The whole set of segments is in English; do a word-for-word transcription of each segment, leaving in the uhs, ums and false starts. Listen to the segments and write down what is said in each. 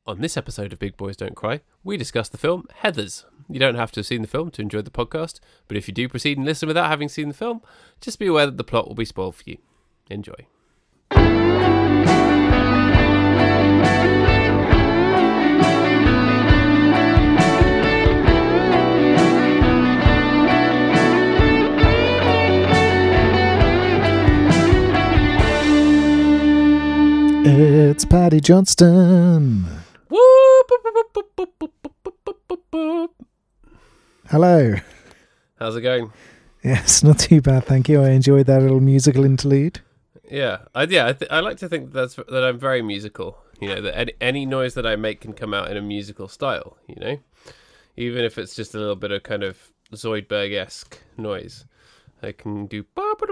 On this episode of Big Boys Don't Cry, we discuss the film Heathers. You don't have to have seen the film to enjoy the podcast, but if you do proceed and listen without having seen the film, just be aware that the plot will be spoiled for you. Enjoy. It's Paddy Johnston. Hello. How's it going? Yes, not too bad, thank you. I enjoyed that little musical interlude. Yeah, I, yeah. I, th- I like to think that's that I'm very musical. You know, that any, any noise that I make can come out in a musical style. You know, even if it's just a little bit of kind of Zoidberg-esque noise, I can do.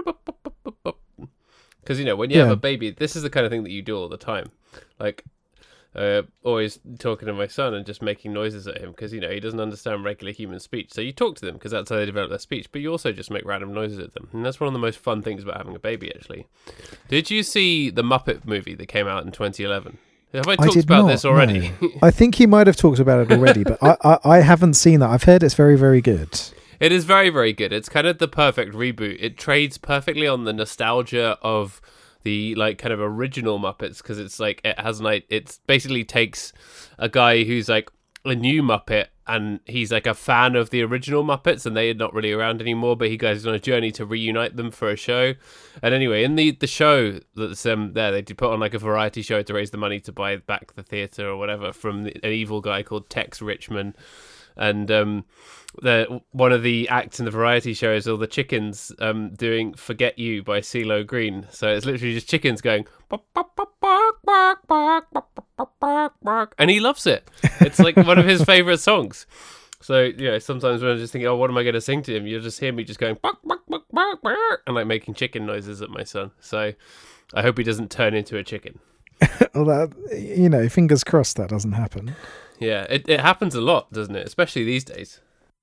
Because, you know, when you Yeah. have a baby, this is the kind of thing that you do all the time. Like, uh, always talking to my son and just making noises at him because, you know, he doesn't understand regular human speech. So you talk to them because that's how they develop their speech, but you also just make random noises at them. And that's one of the most fun things about having a baby, actually. Did you see the Muppet movie that came out in twenty eleven? Have I I talked did about not, this already? no. I think you might have talked about it already, but I, I, I haven't seen that. I've heard it's very, very good. It is very, very good. It's kind of the perfect reboot. It trades perfectly on the nostalgia of the like kind of original Muppets because it's like it has like it basically takes a guy who's like a new Muppet and he's like a fan of the original Muppets and they're not really around anymore, but he goes on a journey to reunite them for a show. And anyway, in the the show that's um there, they did put on like a variety show to raise the money to buy back the theatre or whatever from the, an evil guy called Tex Richman. And um, the one of the acts in the variety show is all the chickens um, doing "Forget You" by CeeLo Green. So it's literally just chickens going, bark, bark, bark, bark, bark, bark, bark, bark, bark, and he loves it. It's like one of his favourite songs. So, you know, sometimes when I'm just thinking, oh, what am I going to sing to him? You'll just hear me just going, bark, bark, bark, bark, bark, and like making chicken noises at my son. So I hope he doesn't turn into a chicken. Well, that, you know, fingers crossed that doesn't happen. Yeah, it, it happens a lot, doesn't it? Especially these days.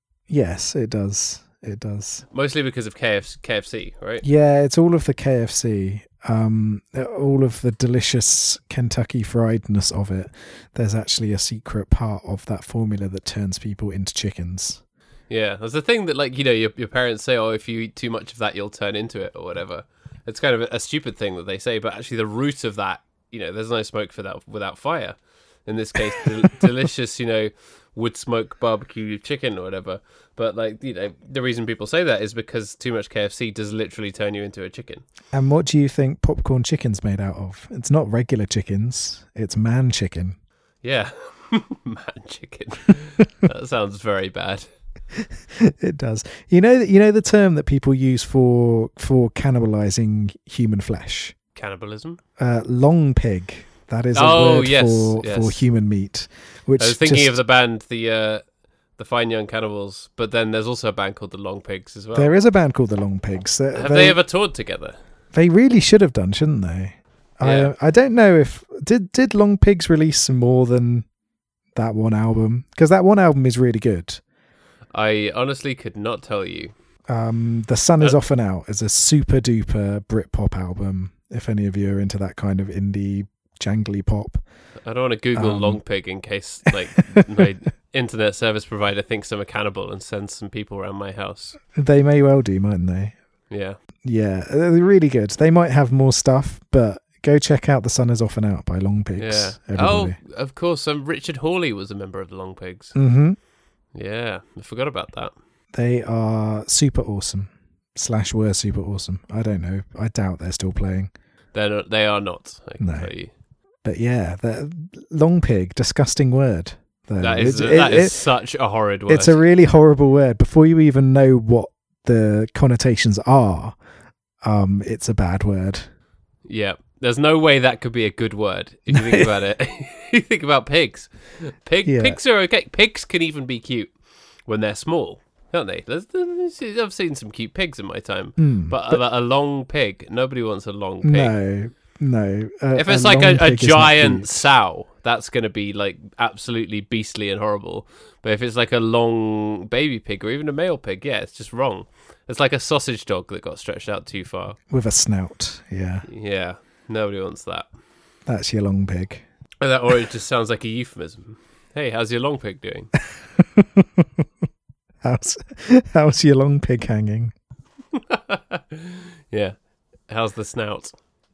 Yes, it does. It does. Mostly because of K F- K F C, right? Yeah, it's all of the K F C, um, all of the delicious Kentucky friedness of it. There's actually a secret part of that formula that turns people into chickens. Yeah, there's a thing that, like, you know, your your parents say, oh, if you eat too much of that, you'll turn into it or whatever. It's kind of a, a stupid thing that they say, but actually the root of that, you know, there's no smoke for that without fire. In this case, del- delicious, you know, wood smoke barbecue chicken or whatever. But, like, you know, the reason people say that is because too much K F C does literally turn you into a chicken. And what do you think popcorn chicken's made out of? It's not regular chickens. It's man chicken. Yeah. Man chicken. That sounds very bad. It does. You know that you know the term that people use for for cannibalizing human flesh? Cannibalism? Uh, long pig. That is a Oh, word yes, for, yes. for human meat. Which I was thinking just- of the band, the uh, the Fine Young Cannibals, but then there's also a band called the Long Pigs as well. There is a band called the Long Pigs. They, Have they ever toured together? They really should have done, shouldn't they? Yeah. I I don't know if did did Long Pigs release more than that one album, because that one album is really good. I honestly could not tell you. Um, The Sun Is Uh, Off and Out is a super duper Britpop album. If any of you are into that kind of indie jangly pop. I don't want to Google Um, Long Pig in case like my internet service provider thinks I'm a cannibal and sends some people around my house. They may well do, mightn't they? Yeah. Yeah, they're really good. They might have more stuff, but go check out The Sun Is Off and Out by Long Pigs. Yeah. Oh, of course. Um, Richard Hawley was a member of the Long Pigs. Mm-hmm. Yeah. I forgot about that. They are super awesome. Slash were super awesome. I don't know. I doubt they're still playing. They're not, they are not, I can No. tell you. But yeah, the Long Pig, disgusting word. though. That is, It's- that it- is it- such a horrid word. It's a really horrible word. Before you even know what the connotations are, um, it's a bad word. Yeah. There's no way that could be a good word if you think about it. You think about pigs. Pig, Yeah. Pigs are okay. Pigs can even be cute when they're small, can't they? There's, there's, I've seen some cute pigs in my time. Mm, But, a, a long pig, nobody wants a long pig. No, no. Uh, If it's like a, long a pig is not giant cute. sow, that's going to be like absolutely beastly and horrible. But if it's like a long baby pig or even a male pig, yeah, it's just wrong. It's like a sausage dog that got stretched out too far. With a snout, yeah. Yeah, nobody wants that. That's your long pig. That, or it just sounds like a euphemism. Hey, how's your long pig doing? how's how's your long pig hanging? Yeah. How's the snout?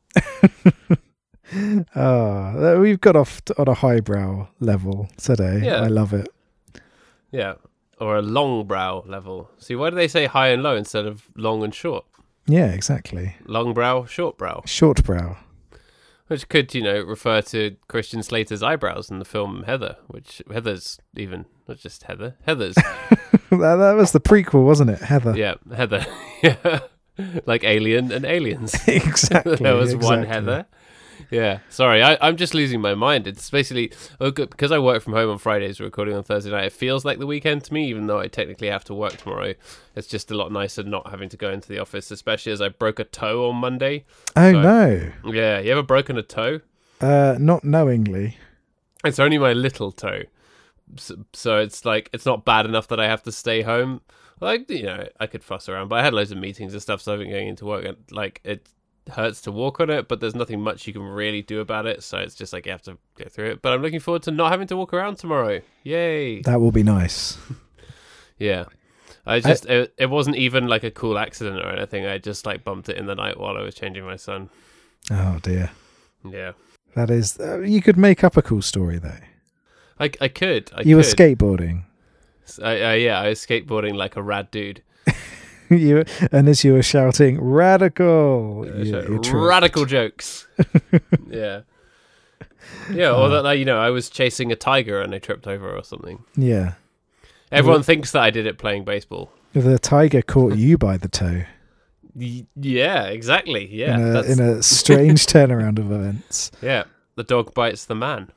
Oh, we've got off on a highbrow level today. Yeah. I love it. Yeah. Or a long brow level. See, why do they say high and low instead of long and short? Yeah, exactly. Long brow, short brow. Short brow. Which could, you know, refer to Christian Slater's eyebrows in the film Heather, which Heather's even, not just Heather, Heather's. that, that was the prequel, wasn't it? Heather. Yeah, Heather. Yeah. Like Alien and Aliens. Exactly. There was exactly. one Heather. Yeah, sorry, I, I'm just losing my mind. It's basically, oh, good, because I work from home on Fridays, recording on Thursday night, it feels like the weekend to me, even though I technically have to work tomorrow. It's just a lot nicer not having to go into the office, especially as I broke a toe on Monday. Oh, So, no. Yeah, you ever broken a toe? Uh, not knowingly. It's only my little toe. So, so it's like, it's not bad enough that I have to stay home. Like, you know, I could fuss around, but I had loads of meetings and stuff, so I've been going into work, and like, it hurts to walk on it, but there's nothing much you can really do about it, so it's just like you have to go through it. But I'm looking forward to not having to walk around tomorrow. Yay. That will be nice. Yeah. I just, I, it, it wasn't even like a cool accident or anything. I just like bumped it in the night while I was changing my son. Oh, dear. Yeah. That is, uh, you could make up a cool story, though. I, I could. I you could. were skateboarding. I, I, yeah, I was skateboarding like a rad dude. you and as you were shouting radical, Uh, you, so you tripped. radical jokes. Yeah. Yeah, or that, like, you know, I was chasing a tiger and I tripped over or something. Yeah. Everyone Well, thinks that I did it playing baseball. the tiger caught you by the toe. Y- yeah, exactly. Yeah. in a, that's, in a strange turnaround of events. yeah. The dog bites the man.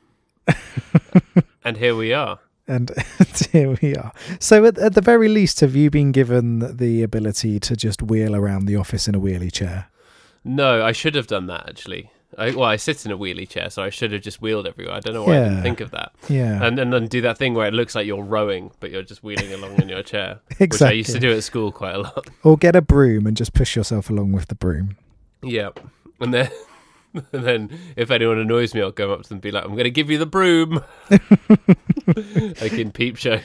And here we are. And here we are. So at, at the very least, have you been given the ability to just wheel around the office in a wheelie chair? No, I should have done that, actually. I, well, I sit in a wheelie chair, so I should have just wheeled everywhere. I don't know why I Yeah. didn't think of that. Yeah. And, and then do that thing where it looks like you're rowing, but you're just wheeling along in your chair. Exactly. Which I used to do at school quite a lot. Or get a broom and just push yourself along with the broom. Yeah. And then, and then if anyone annoys me, I'll go up to them and be like, I'm going to give you the broom. Like in Peep Show.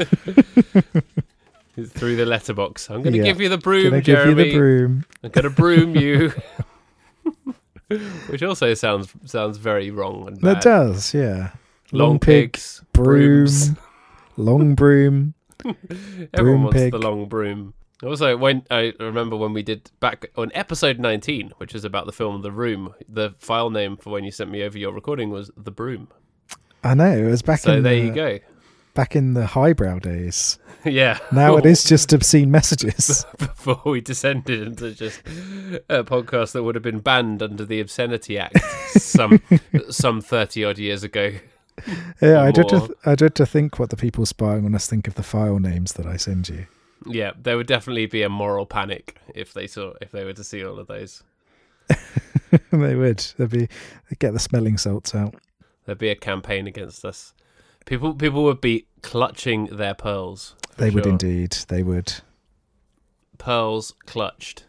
Through the letterbox. I'm going to Yeah. give you the broom, Gonna Jeremy. give you the broom. I'm going to broom you. Which also sounds sounds very wrong and bad. That does, yeah. Long, pig, pigs, broom, brooms. long broom. Everyone broom wants pig. the long broom. Also, when I remember when we did back on episode nineteen, which is about the film The Room, the file name for when you sent me over your recording was The Broom. I know, it was back So in there the, you go. back in the highbrow days. Yeah. Now it is just obscene messages. Before we descended into just a podcast that would have been banned under the Obscenity Act some some thirty odd years ago. Yeah, Or I dread, to more. th- I dread to think what the people spying on us think of the file names that I send you. Yeah, there would definitely be a moral panic if they saw if they were to see all of those. They would. They'd be they'd get the smelling salts out. There'd be a campaign against us. People people would be clutching their pearls. for They would sure. indeed. They would. Pearls clutched.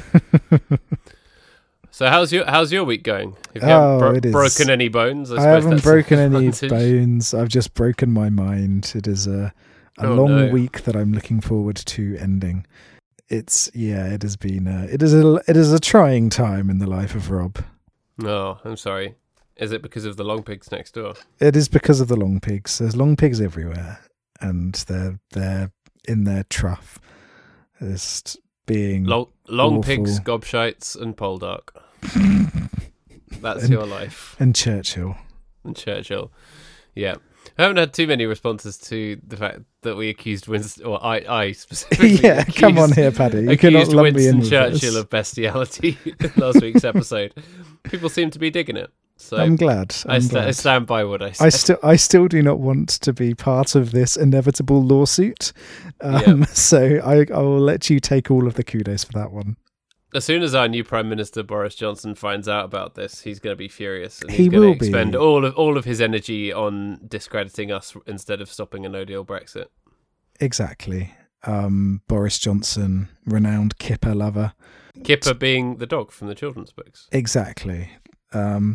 So how's your how's your week going? Have you Oh, bro- it is. broken any bones? I, I suppose haven't that's broken an any advantage. bones. I've just broken my mind. It is a a Oh, long no. week that I'm looking forward to ending. It's yeah. It has been. A, it is a it is a trying time in the life of Rob. No, I'm sorry. Is it because of the long pigs next door? It is because of the long pigs. There's long pigs everywhere, and they're they're in their trough, just being Long, long Awful. pigs, gobshites, and poldark. That's And- your life. and Churchill. And Churchill. Yeah. I haven't had too many responses to the fact that we accused Winston, or I, I specifically. Yeah, come on accused- here, Paddy. You cannot accused lump me in Winston with Churchill this. of bestiality in last week's episode. People seem to be digging it. So I'm glad. I'm I, sta- glad. I stand by what I said. I still, I still do not want to be part of this inevitable lawsuit. Um, Yeah. So I, I will let you take all of the kudos for that one. As soon as our new Prime Minister Boris Johnson finds out about this, he's going to be furious, and He he's going will to be. expend all of all of his energy on discrediting us instead of stopping a No Deal Brexit. Exactly. Um, Boris Johnson, renowned kipper lover. Kipper being the dog from the children's books. Exactly. Um,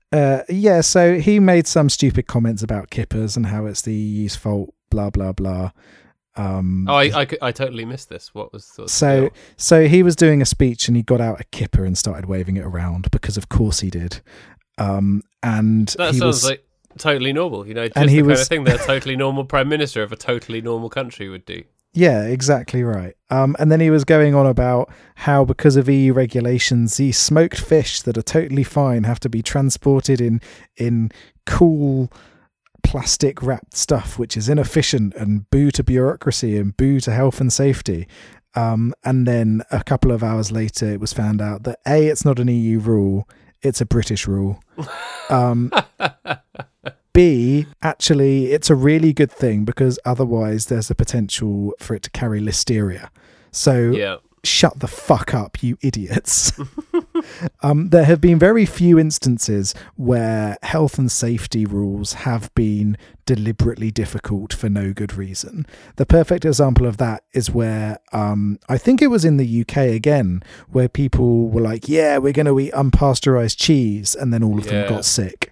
Uh, yeah, so he made some stupid comments about kippers and how it's the E U's fault, blah, blah, blah. Um, oh, I, I, I totally missed this. What was the so? deal? So he was doing a speech and he got out a kipper and started waving it around because, of course, he did. Um, and that he sounds was, like totally normal. You know, just and the he kind was- of thing that a totally normal prime minister of a totally normal country would do. Yeah, exactly right. Um, and then he was going on about how because of E U regulations, these smoked fish that are totally fine have to be transported in in cool plastic wrapped stuff, which is inefficient, and boo to bureaucracy and boo to health and safety. Um, and then a couple of hours later, it was found out that A, it's not an E U rule, it's a British rule. Um, B, actually, it's a really good thing because otherwise there's a potential for it to carry listeria. So Yeah. shut the fuck up, you idiots. um, there have been very few instances where health and safety rules have been deliberately difficult for no good reason. The perfect example of that is where um, I think it was in the U K again, where people were like, yeah, we're going to eat unpasteurized cheese, and then all of Yeah. them got sick.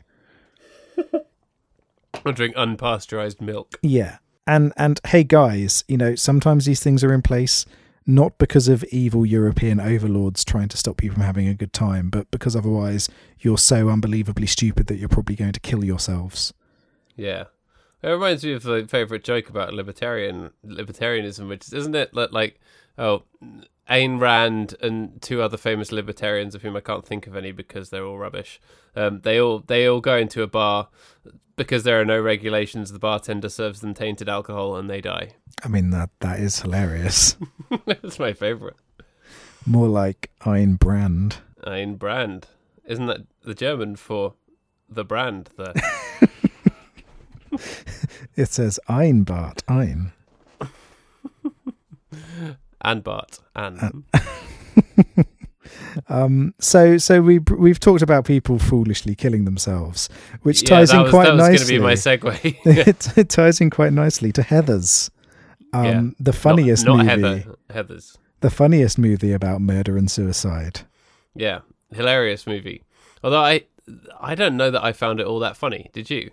Or drink unpasteurized milk. Yeah. And and hey guys, you know, sometimes these things are in place not because of evil European overlords trying to stop you from having a good time, but because otherwise you're so unbelievably stupid that you're probably going to kill yourselves. Yeah. It reminds me of the favourite joke about libertarian libertarianism, which is, isn't it that, like, oh, Ayn Rand and two other famous libertarians of whom I can't think of any because they're all rubbish. Um, they all they all go into a bar because there are no regulations. The bartender serves them tainted alcohol and they die. I mean, that that is hilarious. That's my favourite. More like Ayn Brand. Ayn Brand. Isn't that the German for the brand there? It says Ein Bart, Ein. And Bart. And. Um, so so we we've talked about people foolishly killing themselves, which Yeah, ties that in was, quite that was nicely. going to be my segue. it, it ties in quite nicely to Heathers. Um, Yeah. the funniest not, not movie, Heather. Heather's. the funniest movie about murder and suicide. Yeah, hilarious movie. Although I, I don't know that I found it all that funny. Did you?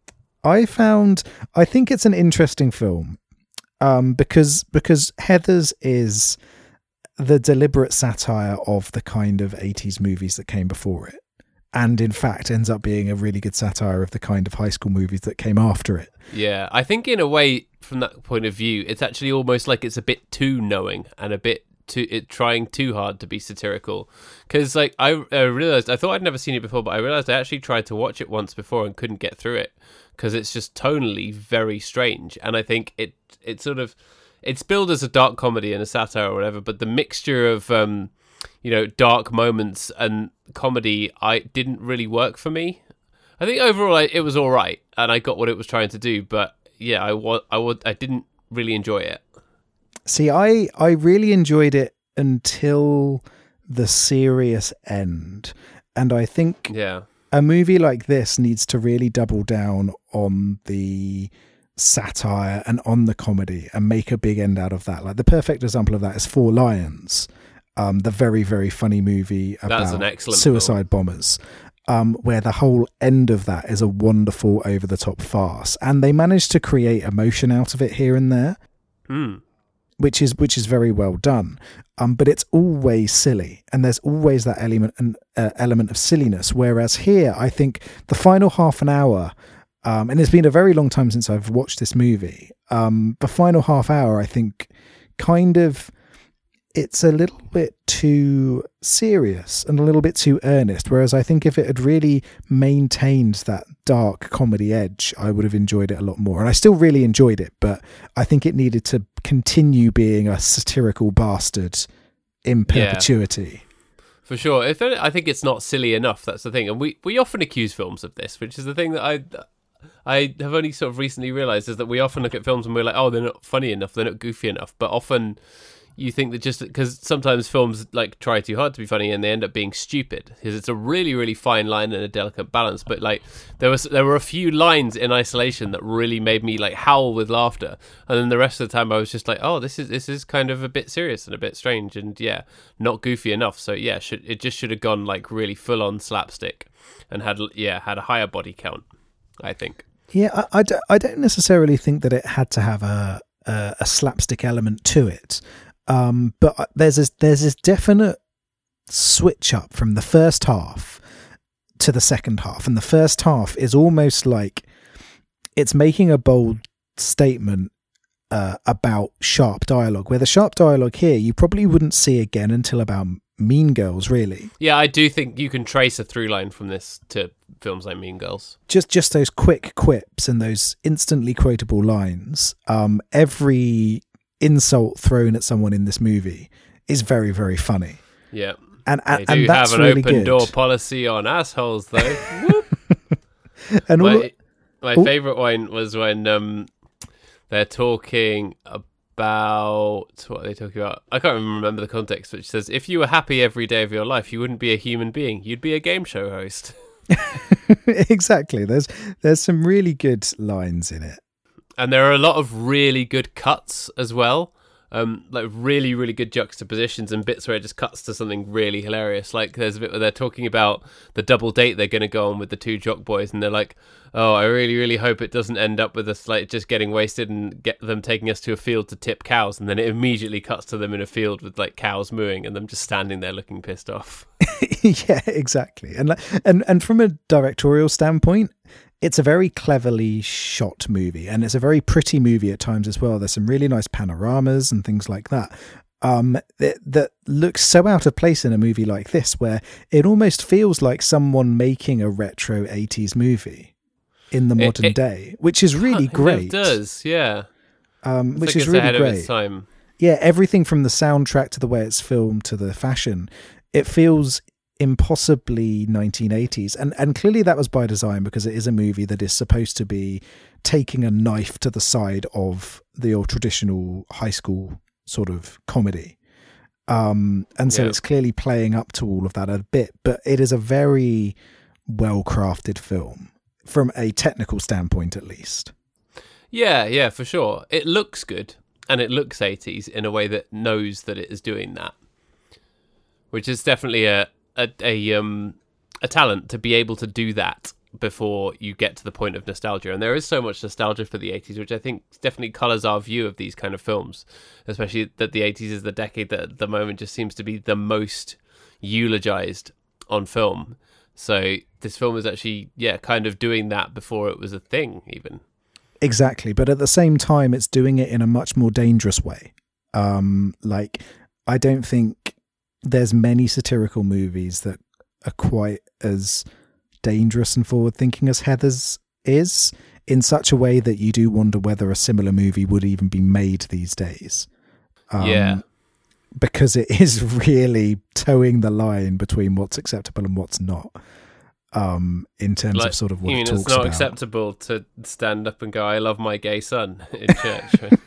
I found, I think it's an interesting film, um, because because Heathers is the deliberate satire of the kind of eighties movies that came before it, and in fact ends up being a really good satire of the kind of high school movies that came after it. Yeah, I think in a way, from that point of view, it's actually almost like it's a bit too knowing and a bit too it trying too hard to be satirical. Because like I, I realized, I thought I'd never seen it before, but I realized I actually tried to watch it once before and couldn't get through it because it's just tonally very strange. And I think it it sort of it's billed as a dark comedy and a satire or whatever, but the mixture of um, you know, dark moments and comedy, I didn't really work for me. I think overall I, it was all right, and I got what it was trying to do. But yeah, I wa- I wa- I didn't really enjoy it. See, I I really enjoyed it until the serious end, and I think Yeah, a movie like this needs to really double down on the satire and on the comedy and make a big end out of that. Like the perfect example of that is Four Lions, um, the very, very funny movie That's about an excellent suicide bombers, um, where the whole end of that is a wonderful over-the-top farce. And they managed to create emotion out of it here and there, hmm. which is which is very well done. Um, but it's always silly, and there's always that element an uh, element of silliness. Whereas here, I think the final half an hour, um, and it's been a very long time since I've watched this movie. Um, the final half hour, I think, kind of it's a little bit too serious and a little bit too earnest. Whereas I think if it had really maintained that dark comedy edge, I would have enjoyed it a lot more. And I still really enjoyed it, but I think it needed to continue being a satirical bastard in perpetuity. For sure. If I think it's not silly enough, that's the thing. And we, we often accuse films of this, which is the thing that I I have only sort of recently realised is that we often look at films and we're like, oh, they're not funny enough, they're not goofy enough. But often, you think that just because sometimes films like try too hard to be funny and they end up being stupid, because it's a really really fine line and a delicate balance. But like there was there were a few lines in isolation that really made me like howl with laughter, and then the rest of the time I was just like, oh, this is this is kind of a bit serious and a bit strange, and yeah, not goofy enough. So yeah, should it just should have gone like really full on slapstick and had yeah had a higher body count, I think. Yeah, I, I, don't, I don't necessarily think that it had to have a a, a slapstick element to it. Um, but there's this, there's this definite switch up from the first half to the second half. And the first half is almost like it's making a bold statement uh, about sharp dialogue, where the sharp dialogue here you probably wouldn't see again until about Mean Girls, really. Yeah, I do think you can trace a through line from this to films like Mean Girls. Just just those quick quips and those instantly quotable lines. Um, every insult thrown at someone in this movie is very, very funny. Yeah. And and, they do and that's have an really open good. door policy on assholes, though. and my all, my all, favourite one was when um, they're talking about... What are they talking about? I can't even remember the context, which says, if you were happy every day of your life, you wouldn't be a human being. You'd be a game show host. Exactly. There's There's some really good lines in it. And there are a lot of really good cuts as well. Um, like really, really good juxtapositions and bits where it just cuts to something really hilarious. Like there's a bit where they're talking about the double date they're going to go on with the two jock boys, and they're like, "Oh, I really, really hope it doesn't end up with us like just getting wasted and get them taking us to a field to tip cows." And then it immediately cuts to them in a field with like cows mooing and them just standing there looking pissed off. Yeah, exactly. And and and from a directorial standpoint, it's a very cleverly shot movie, and it's a very pretty movie at times as well. There's some really nice panoramas and things like that um, that, that looks so out of place in a movie like this, where it almost feels like someone making a retro eighties movie in the modern it, it, day, which is really great. It does, yeah. Um, which like is really ahead great. Of its time. Yeah, everything from the soundtrack to the way it's filmed to the fashion, it feels impossibly nineteen eighties, and and clearly that was by design, because it is a movie that is supposed to be taking a knife to the side of the old traditional high school sort of comedy, um and so yeah. It's clearly playing up to all of that a bit, but it is a very well crafted film from a technical standpoint, at least. Yeah, yeah, for sure. It looks good, and it looks eighties in a way that knows that it is doing that, which is definitely a A, a um a talent to be able to do that before you get to the point of nostalgia. And there is so much nostalgia for the eighties, which I think definitely colours our view of these kind of films, especially that the eighties is the decade that at the moment just seems to be the most eulogized on film. So this film is actually yeah kind of doing that before it was a thing even. Exactly, but at the same time it's doing it in a much more dangerous way. Um like I don't think there's many satirical movies that are quite as dangerous and forward-thinking as Heathers is, in such a way that you do wonder whether a similar movie would even be made these days. Um, yeah. Because it is really towing the line between what's acceptable and what's not, um, in terms like, of sort of what you it mean talks it's not about. acceptable to stand up and go, "I love my gay son" in church.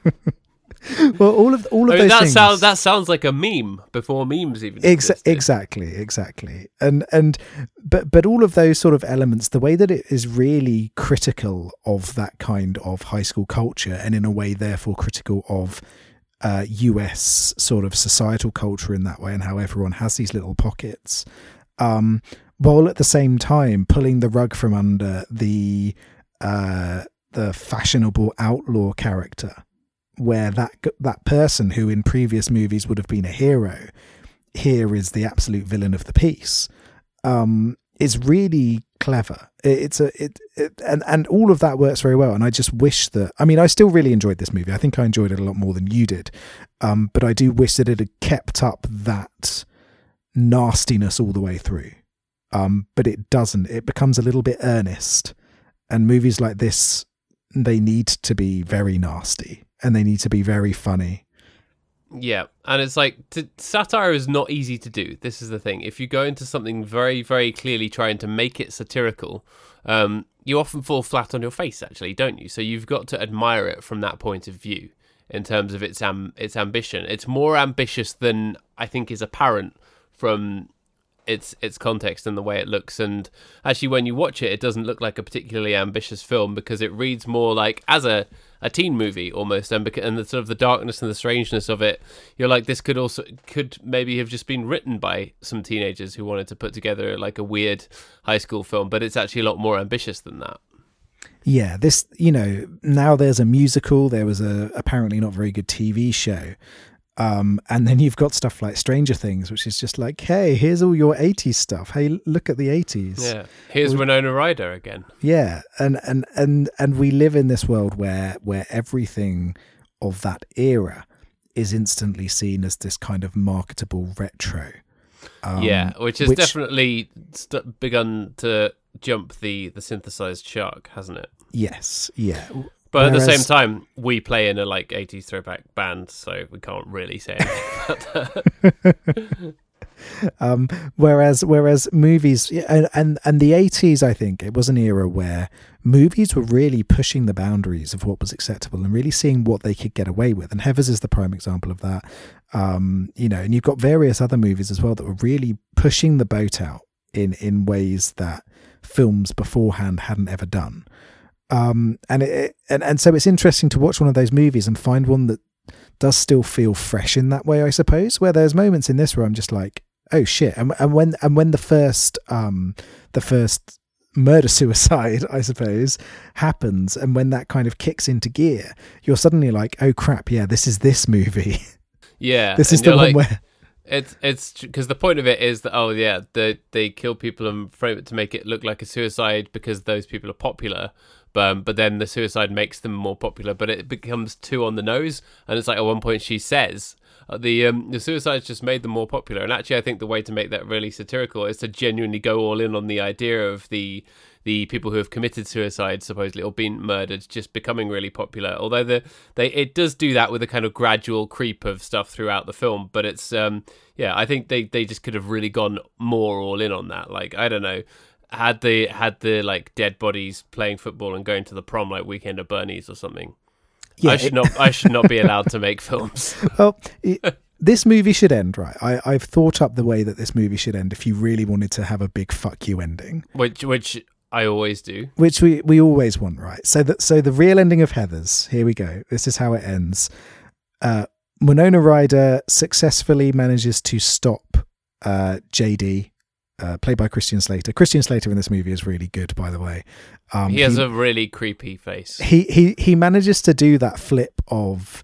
Well, all of all of I mean, those that things. sounds that sounds like a meme before memes even Exa- existed. Exactly, exactly, and and but but all of those sort of elements, the way that it is really critical of that kind of high school culture, and in a way, therefore, critical of uh, U S sort of societal culture in that way, and how everyone has these little pockets, um, while at the same time pulling the rug from under the uh, the fashionable outlaw character. Where that that person who in previous movies would have been a hero, here is the absolute villain of the piece, um, is really clever. It, it's a it, it and and all of that works very well. And I just wish that I mean I still really enjoyed this movie. I think I enjoyed it a lot more than you did, um, but I do wish that it had kept up that nastiness all the way through. Um, but it doesn't. It becomes a little bit earnest, and movies like this, they need to be very nasty. And they need to be very funny. Yeah, and it's like, to, satire is not easy to do. This is the thing. If you go into something very, very clearly trying to make it satirical, um, you often fall flat on your face, actually, don't you? So you've got to admire it from that point of view. in terms of its am- its ambition. It's more ambitious than I think is apparent from its its context and the way it looks. And actually, when you watch it, it doesn't look like a particularly ambitious film because it reads more like as a a teen movie almost, and because, and the sort of the darkness and the strangeness of it, you're like, this could also could maybe have just been written by some teenagers who wanted to put together like a weird high school film, but it's actually a lot more ambitious than that. Yeah, this, you know, now there's a musical, there was a apparently not very good T V show. Um, and then you've got stuff like Stranger Things, which is just like, hey, here's all your eighties stuff. Hey, look at the eighties. Yeah, here's we, Winona Ryder again. Yeah, and, and and and we live in this world where where everything of that era is instantly seen as this kind of marketable retro. Um, yeah, which has which, definitely st- begun to jump the, the synthesized shark, hasn't it? Yes, yeah. But Whereas, at the same time, we play in a like eighties throwback band, so we can't really say anything about that. um, whereas, whereas movies, and, and and the eighties, I think it was an era where movies were really pushing the boundaries of what was acceptable and really seeing what they could get away with. And Heathers is the prime example of that. Um, you know, and you've got various other movies as well that were really pushing the boat out in in ways that films beforehand hadn't ever done. Um, and it, and and so it's interesting to watch one of those movies and find one that does still feel fresh in that way, I suppose. Where there's moments in this where I'm just like, oh shit! And and when and when the first um the first murder suicide, I suppose, happens, and when that kind of kicks into gear, you're suddenly like, oh crap! Yeah, this is this movie. Yeah, this is the one like, where. It's it's because the point of it is that, oh yeah, they they kill people and frame it to make it look like a suicide because those people are popular. Um, but then the suicide makes them more popular, but it becomes too on the nose. And it's like at one point she says, uh, the um, the suicides just made them more popular. And actually I think the way to make that really satirical is to genuinely go all in on the idea of the the people who have committed suicide, supposedly, or been murdered, just becoming really popular. Although the they it does do that with a kind of gradual creep of stuff throughout the film. But it's, um, yeah, I think they, they just could have really gone more all in on that. Like, I don't know. Had the had the like dead bodies playing football and going to the prom like Weekend at Bernie's or something. Yeah, I should it, not I should not be allowed to make films. Well, it, this movie should end right. I, I've thought up the way that this movie should end if you really wanted to have a big fuck you ending. Which which I always do. Which we, we always want, right? So that so the real ending of Heathers, here we go. This is how it ends. Uh, Winona Ryder successfully manages to stop uh, J D. Uh, played by Christian Slater. Christian Slater in this movie is really good, by the way. Um, he has he, a really creepy face. He he he manages to do that flip of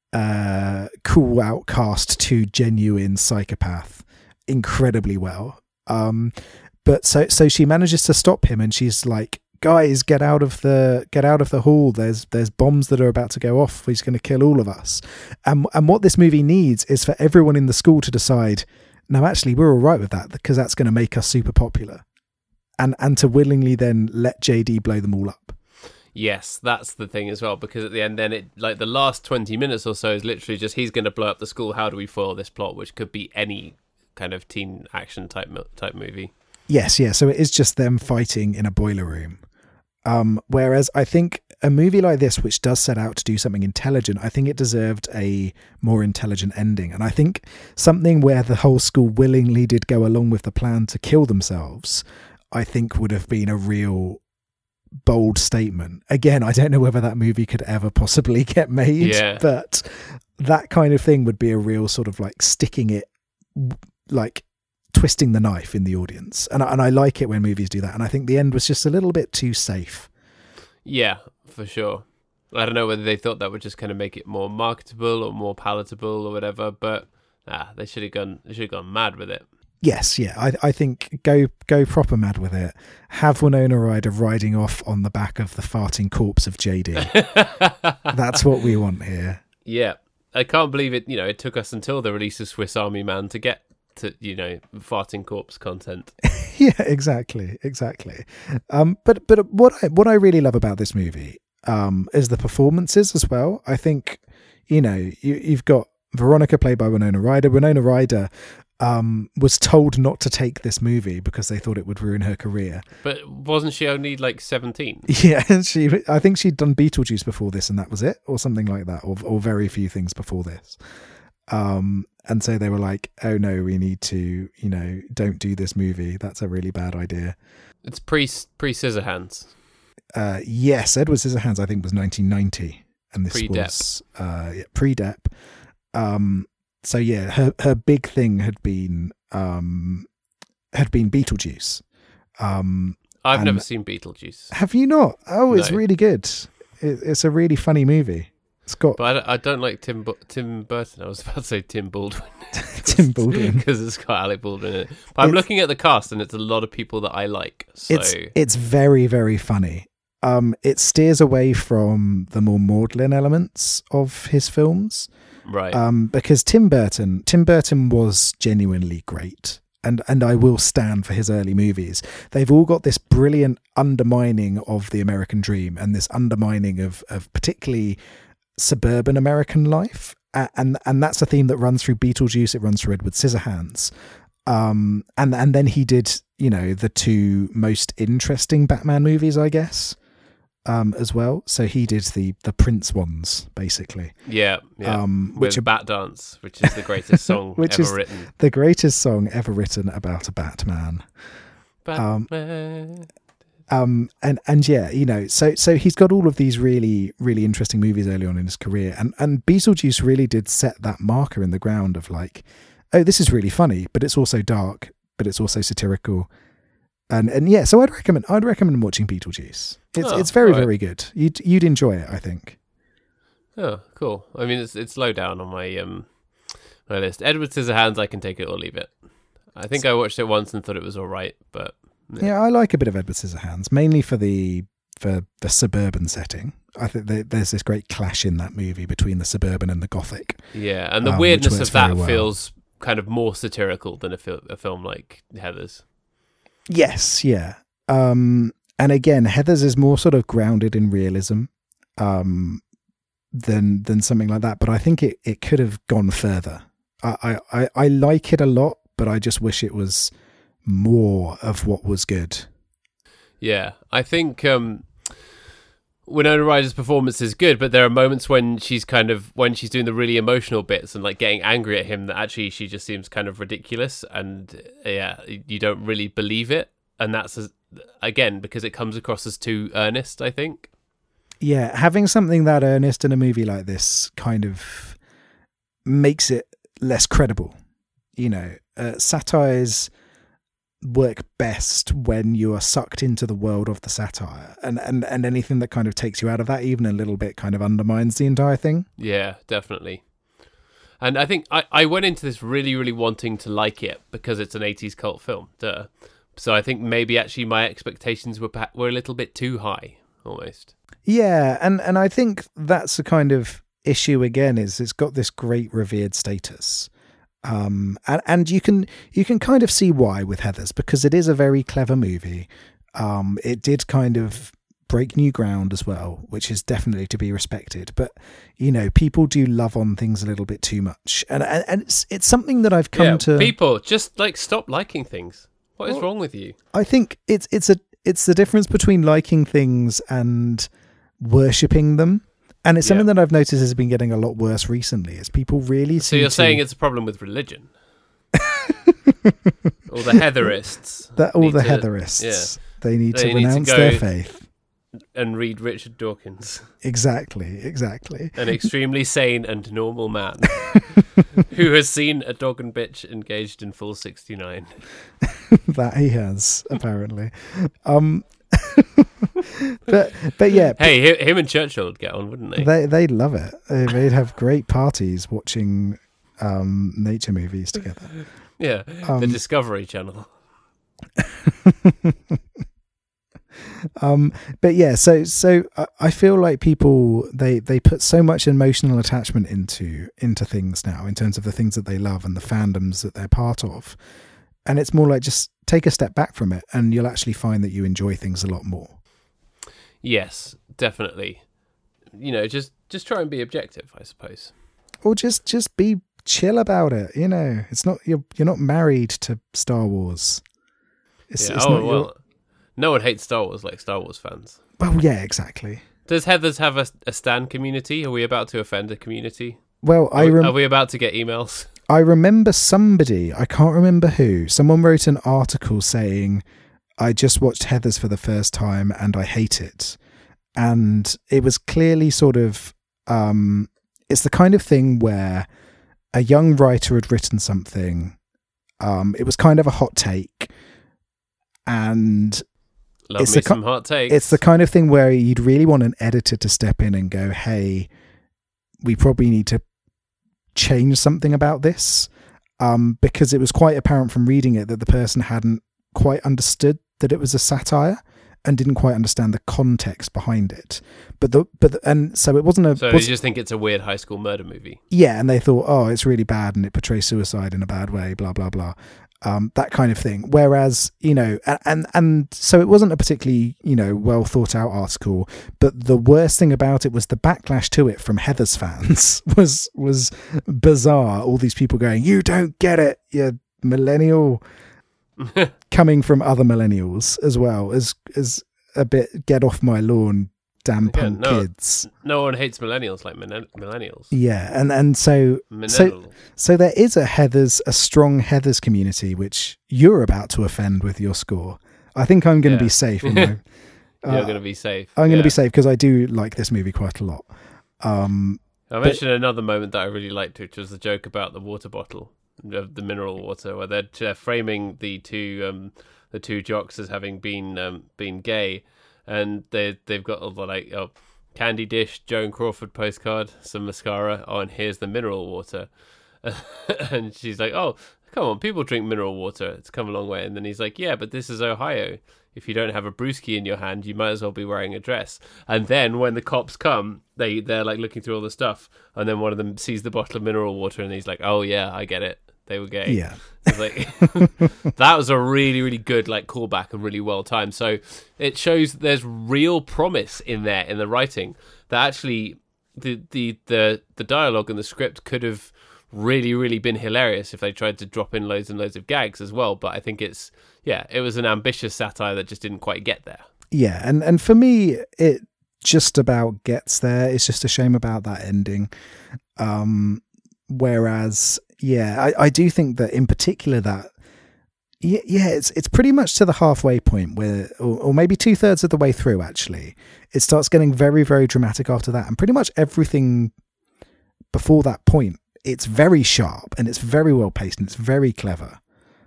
uh, cool outcast to genuine psychopath incredibly well. Um, but so so she manages to stop him, and she's like, "Guys, get out of the get out of the hall. There's there's bombs that are about to go off. He's going to kill all of us." And and what this movie needs is for everyone in the school to decide, no, actually, we're all right with that because that's going to make us super popular, and and to willingly then let J D blow them all up. Yes, that's the thing as well, because at the end, then it like the last twenty minutes or so is literally just he's going to blow up the school. How do we foil this plot? Which could be any kind of teen action type type movie. Yes, yeah. So it is just them fighting in a boiler room. Um, whereas I think a movie like this, which does set out to do something intelligent, I think it deserved a more intelligent ending. And I think something where the whole school willingly did go along with the plan to kill themselves, I think would have been a real bold statement. Again, I don't know whether that movie could ever possibly get made, yeah. but that kind of thing would be a real sort of like sticking it, like twisting the knife in the audience. And, and I like it when movies do that. And I think the end was just a little bit too safe. Yeah, for sure. I don't know whether they thought that would just kind of make it more marketable or more palatable or whatever, but ah, they should have gone. They should have gone mad with it. Yes, yeah, I, I think go go proper mad with it. Have Winona Ryder riding off on the back of the farting corpse of J D. That's what we want here. Yeah, I can't believe it. You know, it took us until the release of Swiss Army Man to get to, you know, farting corpse content. Yeah, exactly, exactly. Um, but but what I what I really love about this movie um, is the performances as well. I think, you know, you, you've got Veronica played by Winona Ryder. Winona Ryder, um, was told not to take this movie because they thought it would ruin her career. But wasn't she only like seventeen? Yeah, she. I think she'd done Beetlejuice before this, and that was it, or something like that, or, or very few things before this. Um, and so they were like, "Oh no, we need to, you know, don't do this movie. That's a really bad idea." It's pre pre Scissorhands. Uh, yes, Edward Scissorhands, I think, was nineteen ninety, and this Pre-Depp. was uh, yeah, pre-Depp. Um, so yeah, her her big thing had been um, had been Beetlejuice. Um, I've and- never seen Beetlejuice, have you not? Oh, it's No. really good. It, it's a really funny movie. It's got but I don't, I don't like Tim Bu- Tim Burton. I was about to say Tim Baldwin. Tim Baldwin. Because it's got Alec Baldwin in it. But I'm It's- looking at the cast, and it's a lot of people that I like. So It's it's very very funny. Um, it steers away from the more maudlin elements of his films. right, Um, because Tim Burton, Tim Burton was genuinely great, and and I will stand for his early movies. They've all got this brilliant undermining of the American dream, and this undermining of of particularly suburban American life, A- and and that's a theme that runs through Beetlejuice. It runs through Edward Scissorhands, um, and and then he did, you know, the two most interesting Batman movies, I guess. Um, as well, so he did the the Prince ones, basically. yeah, yeah. Um, With which are Bat Dance, which is the greatest song Which ever is- written. the greatest song ever written about a Batman. Um, Batman. Um, and and yeah, you know, so so he's got all of these really really interesting movies early on in his career, and and Beetlejuice really did set that marker in the ground of like, oh, this is really funny, but it's also dark, but it's also satirical, and and yeah, so I'd recommend I'd recommend watching Beetlejuice. It's Oh, it's very all right. very good. You'd you'd enjoy it, I think. Oh, cool. I mean, it's it's low down on my um my list. Edward Scissorhands, I can take it or leave it. I think I watched it once and thought it was all right, but Yeah. Yeah, I like a bit of Edward Scissorhands, mainly for the for the suburban setting. I think there- there's this great clash in that movie between the suburban and the gothic. yeah, and the Um, which weirdness works of that very well. feels kind of more satirical than a, fil- a film like Heathers. Yes, yeah. Um, and again, Heathers is more sort of grounded in realism um, than than something like that. But I think it, it could have gone further. I, I, I, I like it a lot, but I just wish it was more of what was good. Yeah, I think um, Winona Ryder's performance is good, but there are moments when she's kind of when she's doing the really emotional bits and like getting angry at him that actually she just seems kind of ridiculous, and uh, yeah, you don't really believe it, and that's as, again because it comes across as too earnest, I think. Yeah, having something that earnest in a movie like this kind of makes it less credible. You know, uh, satires work best when you are sucked into the world of the satire, and, and, and anything that kind of takes you out of that, even a little bit, kind of undermines the entire thing. Yeah, definitely. And I think I, I went into this really, really wanting to like it because it's an eighties cult film. Duh. So I think maybe actually my expectations were perha- were a little bit too high, almost. Yeah, and, and I think that's the kind of issue again, is it's got this great revered status. Um, and, and you can you can kind of see why with Heathers, because it is a very clever movie. Um, it did kind of break new ground as well, which is definitely to be respected. But you know, people do love on things a little bit too much, and and, and it's it's something that I've come yeah, to. people just like stop liking things. What is Well, wrong with you? I think it's it's a it's the difference between liking things and worshipping them. And it's something Yeah. that I've noticed has been getting a lot worse recently. Is people really? So seem you're to- saying it's a problem with religion? All the Heatherists that all need the to- Heatherists, they need They to need to renounce go- their faith. and read Richard Dawkins, Exactly, exactly. an extremely sane and normal man who has seen a dog and bitch engaged in full sixty-nine. That he has apparently. um, but but yeah, Hey, hi- him and Churchill would get on, wouldn't they? they they'd love it. They- They'd have great parties watching um, nature movies together. Yeah, the Um, Discovery Channel. Um, but yeah, so so I- I feel like people they they put so much emotional attachment into into things now in terms of the things that they love and the fandoms that they're part of, and it's more like just take a step back from it, and you'll actually find that you enjoy things a lot more. Yes, definitely. You know, just just try and be objective, I suppose. Or just just be chill about it. You know, it's not you're you're not married to Star Wars. It's, Yeah. it's Oh not well, your, no one hates Star Wars like Star Wars fans. well, yeah, exactly. Does Heathers have a, a stan community? Are we about to offend a community? Well, Are, I we- rem- are we about to get emails? I remember somebody, I can't remember who, someone wrote an article saying, I just watched Heathers for the first time and I hate it. And it was clearly sort of, um, it's the kind of thing where a young writer had written something. Um, it was kind of a hot take. And Love It's me the ki- some hot takes. it's the kind of thing where you'd really want an editor to step in and go, hey, we probably need to change something about this, um, because it was quite apparent from reading it that the person hadn't quite understood that it was a satire and didn't quite understand the context behind it. But the but the, and so it wasn't a So was- you just think it's a weird high school murder movie? yeah, and they thought, oh, it's really bad and it portrays suicide in a bad way, blah blah blah. Um, that kind of thing. Whereas, you know, and, and and so it wasn't a particularly, you know, well thought out article. But the worst thing about it was the backlash to it from Heathers fans was was bizarre. All these people going, "You don't get it, you millennial," coming from other millennials as well as as a bit get off my lawn, damn Again, punk no. kids. No one hates millennials like millen- millennials. Yeah, and and so Millennial. So there is a Heathers, a strong Heathers community, which you're about to offend with your score. I think I'm going to Yeah. be safe. In my, You're uh, going to be safe. I'm going to Yeah. be safe because I do like this movie quite a lot. Um, I mentioned another moment that I really liked, which was the joke about the water bottle, the, the mineral water, where they're, they're framing the two um, the two jocks as having been um, been gay, and they they've got all the like oh, candy dish, Joan Crawford postcard, some mascara. Oh, and here's the mineral water, and she's like, oh, come on, people drink mineral water. It's come a long way. And then he's like, yeah, but this is Ohio. If you don't have a brewski in your hand, you might as well be wearing a dress. And then when the cops come, they, they're like looking through all the stuff. And then one of them sees the bottle of mineral water and he's like, oh, yeah, I get it. They were gay. yeah, It's like that was a really, really good like callback and really well timed. So it shows there's real promise in there in the writing that actually the the the, the dialogue and the script could have really, really been hilarious if they tried to drop in loads and loads of gags as well. But I think it's yeah, it was an ambitious satire that just didn't quite get there. yeah, and and for me, it just about gets there. It's just a shame about that ending. Um, whereas, yeah, I, I do think that in particular that. Yeah, yeah, it's it's pretty much to the halfway point where, or, or maybe two thirds of the way through. Actually, it starts getting very, very dramatic after that, and pretty much everything before that point, it's very sharp and it's very well paced and it's very clever.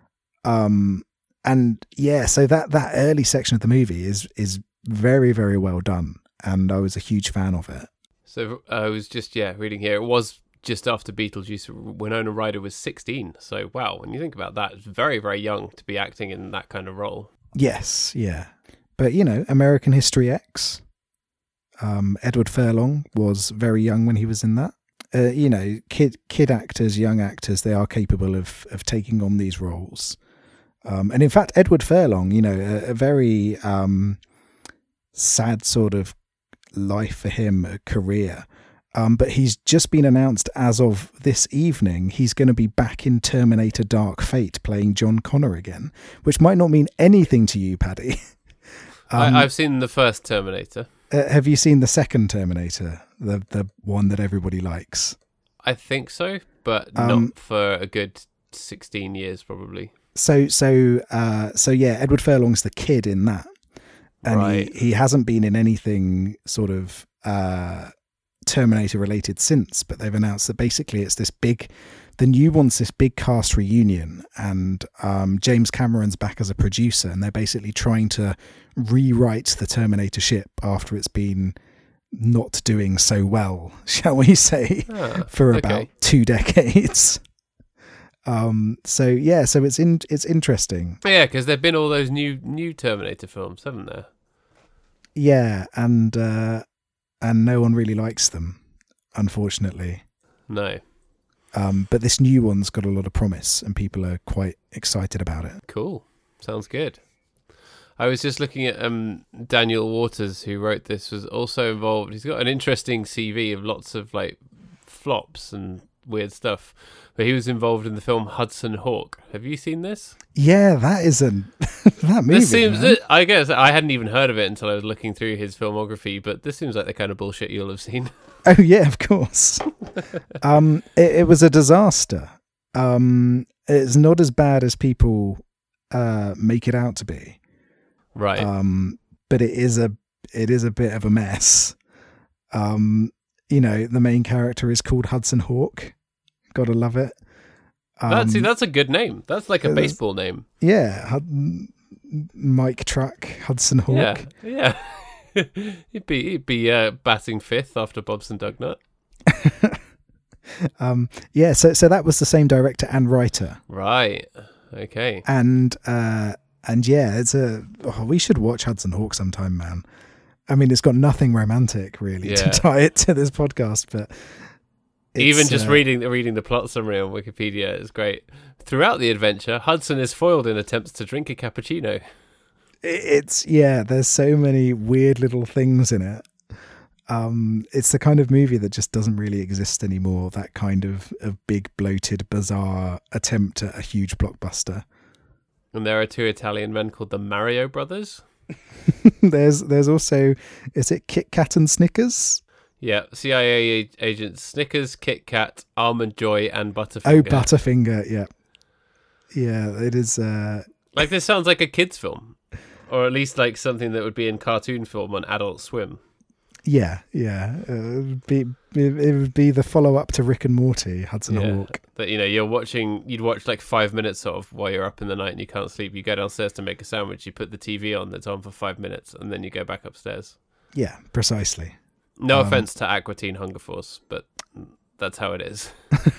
Um, and yeah, so that that early section of the movie is is very, very well done, and I was a huge fan of it. So I was just yeah reading here. It was just after Beetlejuice. Winona Ryder was sixteen. So wow, when you think about that, it's very, very young to be acting in that kind of role. Yes, yeah, but you know, American History X. Um, Edward Furlong was very young when he was in that. Uh, you know, kid kid actors, young actors, they are capable of of taking on these roles. Um, and in fact, Edward Furlong, you know, a, a very um, sad sort of life for him, a career. Um, but he's just been announced as of this evening, he's going to be back in Terminator Dark Fate playing John Connor again, which might not mean anything to you, Paddy. um, I, I've seen the first Terminator. uh, have you seen the second Terminator, the the one that everybody likes? I think so, but Um, not for a good sixteen years probably. So, so, uh, so yeah, Edward Furlong's the kid in that, and Right. he, he hasn't been in anything sort of uh, Terminator related since. But they've announced that basically it's this big, the new one's this big cast reunion, and um, James Cameron's back as a producer, and they're basically trying to rewrite the Terminator ship after it's been not doing so well, shall we say, Ah, for okay. about two decades. Um, so yeah, so it's in, it's interesting. Yeah, because there've been all those new new Terminator films, haven't there? Yeah, and uh, and no one really likes them, unfortunately. No. Um, but this new one's got a lot of promise, and people are quite excited about it. Cool. Sounds good. I was just looking at um, Daniel Waters, who wrote this, was also involved. He's got an interesting C V of lots of like flops and weird stuff. But he was involved in the film Hudson Hawk. Have you seen this? Yeah, that isn't that movie. This seems. man. I guess I hadn't even heard of it until I was looking through his filmography. But this seems like the kind of bullshit you'll have seen. Oh yeah, of course. um, it, it was a disaster. Um, it's not as bad as people uh, make it out to be. Right. Um, but it is a it is a bit of a mess. Um, you know, the main character is called Hudson Hawk. Gotta love it. Um, that's see, that's a good name. That's like a baseball name. Yeah, Hud- Mike Truck, Hudson Hawk. Yeah, yeah. he'd be he'd be uh, batting fifth after Bobson Dugnut. um, yeah, so so that was the same director and writer. Right. Okay. And uh, and yeah, it's a. Oh, we should watch Hudson Hawk sometime, man. I mean, it's got nothing romantic really Yeah. to tie it to this podcast, but. Even just uh, reading the reading the plot summary on Wikipedia is great. Throughout the adventure, Hudson is foiled in attempts to drink a cappuccino. It's yeah. There's so many weird little things in it. Um, it's the kind of movie that just doesn't really exist anymore. That kind of, of big, bloated, bizarre attempt at a huge blockbuster. And there are two Italian men called the Mario Brothers. there's there's also, is it Kit Kat and Snickers? Yeah, C I A agents Snickers, Kit Kat, Almond Joy, and Butterfinger. Oh, Butterfinger, yeah. Yeah, it is... Uh... Like, this sounds like a kid's film. Or at least like something that would be in cartoon form on Adult Swim. Yeah, yeah. Uh, it, would be, it would be the follow-up to Rick and Morty, Hudson Yeah, Hawk. that, you know, you're watching, you'd watch like five minutes of while you're up in the night and you can't sleep. You go downstairs to make a sandwich, you put the T V on that's on for five minutes, and then you go back upstairs. Yeah, precisely. No Um, offense to Aqua Teen Hunger Force, but that's how it is.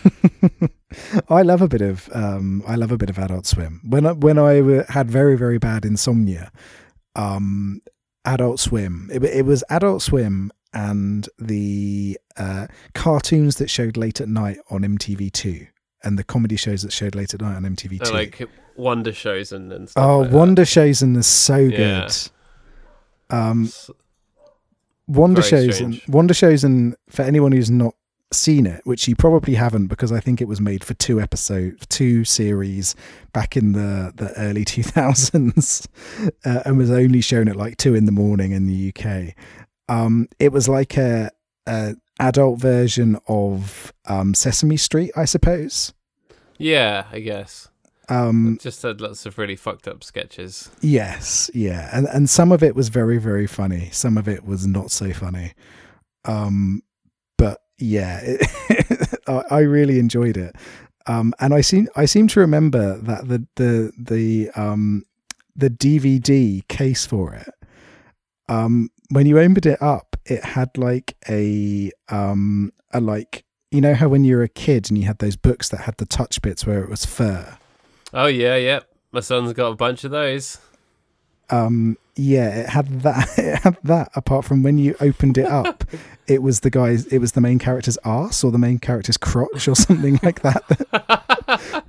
I love a bit of um, I love a bit of Adult Swim. When I, when I w- had very very bad insomnia, um, Adult Swim. It, it was Adult Swim and the uh, cartoons that showed late at night on M T V two, and the comedy shows that showed late at night on M T V two. They're like Wonder shows and, and stuff. Oh, like Wonder shows and is so Yeah. good. Um, S- Wonder Very shows strange. and Wonder shows and for anyone who's not seen it, which you probably haven't because I think it was made for two episodes, two series back in the, the early two thousands uh, and was only shown at like two in the morning in the U K. Um, it was like a, a adult version of um, Sesame Street, I suppose. Yeah, I guess. Um, It just had lots of really fucked up sketches. Yes, yeah, and and some of it was very very funny. Some of it was not so funny. Um, but yeah, it, I, I really enjoyed it. Um, and I seem I seem to remember that the the the um the D V D case for it. Um, when you opened it up, it had like a um a like you know how when you were a kid and you had those books that had the touch bits where it was fur. Oh yeah, yeah. My son's got a bunch of those. Um, yeah, it had that. It had that. Apart from when you opened it up, it was the guy's. It was the main character's arse or the main character's crotch or something like that.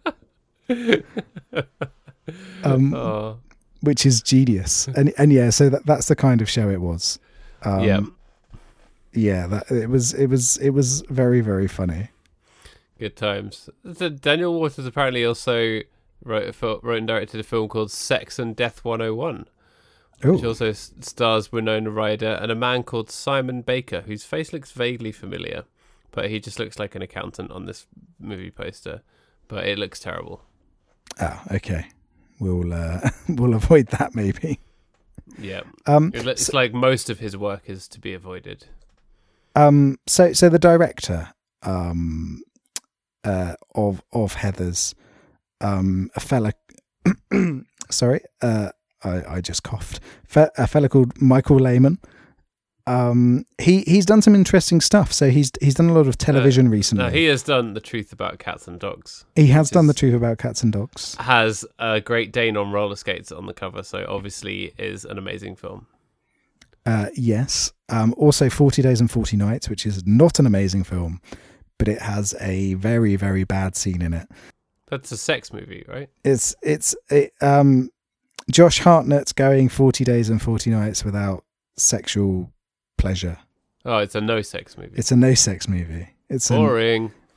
um, Oh, which is genius. And and yeah, so that that's the kind of show it was. Um, yeah. yeah. That it was. It was. It was very very funny. Good times. So Daniel Waters apparently also wrote a fil- wrote and directed a film called Sex and Death one oh one, which Oh, also s- stars Winona Ryder and a man called Simon Baker, whose face looks vaguely familiar, but he just looks like an accountant on this movie poster. But it looks terrible. ah, okay. We'll uh, we'll avoid that maybe. Yeah, Um, it looks like most of his work is to be avoided. Um, so so the director um, uh, of of Heathers, um, a fella, sorry, uh, I, I just coughed. Fe- a fella called Michael Lehman. Um, he he's done some interesting stuff. So he's he's done a lot of television recently. Now, he has done The Truth About Cats and Dogs. he has which done the is- truth about cats and dogs. Has a Great Dane on roller skates on the cover, so obviously is an amazing film. Uh, yes. Um, also, forty Days and Forty Nights, which is not an amazing film, but it has a very very bad scene in it. That's a sex movie, right? It's it's it, um, Josh Hartnett's going forty days and forty nights without sexual pleasure. Oh, it's a no sex movie. It's a no sex movie. It's an, Boring.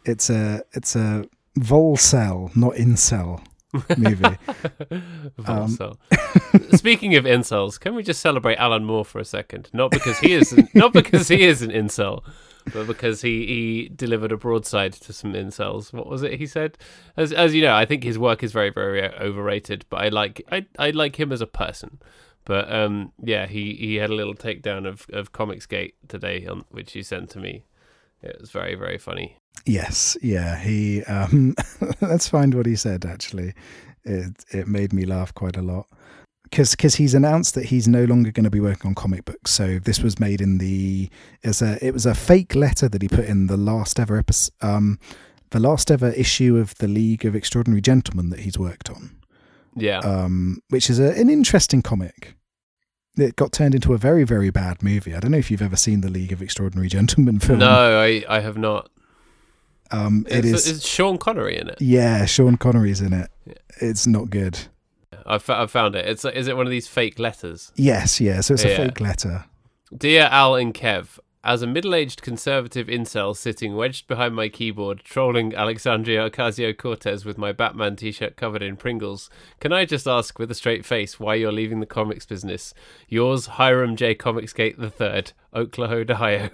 it's a it's a Volcel, not incel movie. Volcel. Um, Speaking of incels, can we just celebrate Alan Moore for a second? Not because he is an, not because he is an incel, but because he, he delivered a broadside to some incels. What was it he said? As as you know, I think his work is very very overrated, but I like I I like him as a person. But um, yeah, he, he had a little takedown of of Comicsgate today, on which he sent to me. It was very very funny. Yes, yeah. He um, let's find what he said. Actually, it it made me laugh quite a lot. Because because he's announced that he's no longer going to be working on comic books. So this was made in the as a it was a fake letter that he put in the last ever episode, um, the last ever issue of the League of Extraordinary Gentlemen that he's worked on. Yeah, um, which is a, an interesting comic. It got turned into a very very bad movie. I don't know if you've ever seen the League of Extraordinary Gentlemen film. No, I, I have not. Um, it is, is. Is Sean Connery in it? Yeah, Sean Connery's in it. Yeah. It's not good. I I found it. It's is it one of these fake letters? Yes, yeah. So it's yeah. a fake letter. Dear Al and Kev, as a middle-aged conservative incel sitting wedged behind my keyboard, trolling Alexandria Ocasio-Cortez with my Batman t-shirt covered in Pringles, can I just ask with a straight face why you're leaving the comics business? Yours, Hiram J. Comicsgate the Third, Oklahoma, Ohio.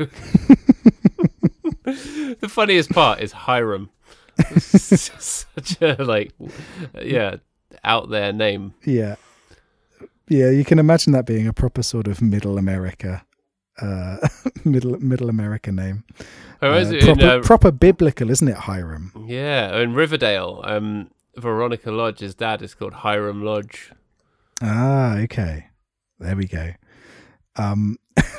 The funniest part is Hiram. Such a like, yeah. out there name. Yeah. Yeah, you can imagine that being a proper sort of middle America uh middle middle America name. Oh, is uh, it proper, in, uh, proper biblical, isn't it, Hiram? Yeah, in Riverdale, um Veronica Lodge's dad is called Hiram Lodge. Ah, okay. There we go. Um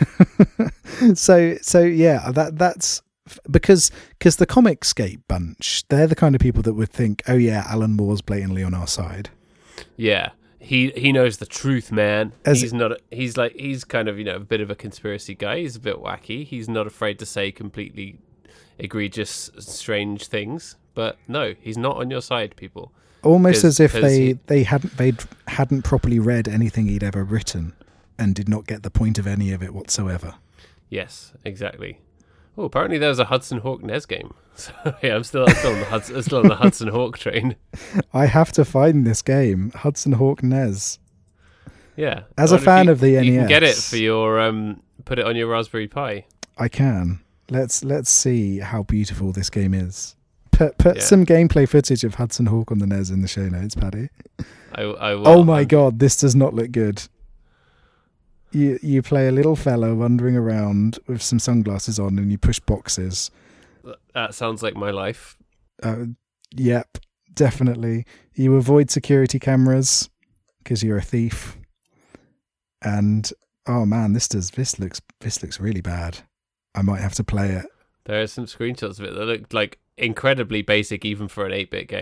so so yeah, that that's because because the Comicsgate bunch, they're the kind of people that would think, oh yeah, Alan Moore's blatantly on our side. Yeah, he he knows the truth, man. As he's not. He's like he's kind of you know a bit of a conspiracy guy. He's a bit wacky. He's not afraid to say completely egregious, strange things. But no, he's not on your side, people. Almost as if they he, they hadn't they hadn't properly read anything he'd ever written and did not get the point of any of it whatsoever. Yes, exactly. Oh, apparently there was a Hudson Hawk N E S game. So yeah, I'm still, I'm still on the Hudson, still on the Hudson Hawk train. I have to find this game, Hudson Hawk N E S. Yeah, as a fan you, of the N E S, you can get it for your um, put it on your Raspberry Pi. I can. Let's let's see how beautiful this game is. Put put yeah. some gameplay footage of Hudson Hawk on the N E S in the show notes, Paddy. I, I will. Oh my god, this does not look good. You you play a little fellow wandering around with some sunglasses on, and you push boxes. That sounds like my life. Uh, yep, definitely. You avoid security cameras because you're a thief. And oh man, this does this looks this looks really bad. I might have to play it. There are some screenshots of it that look like incredibly basic, even for an eight-bit game.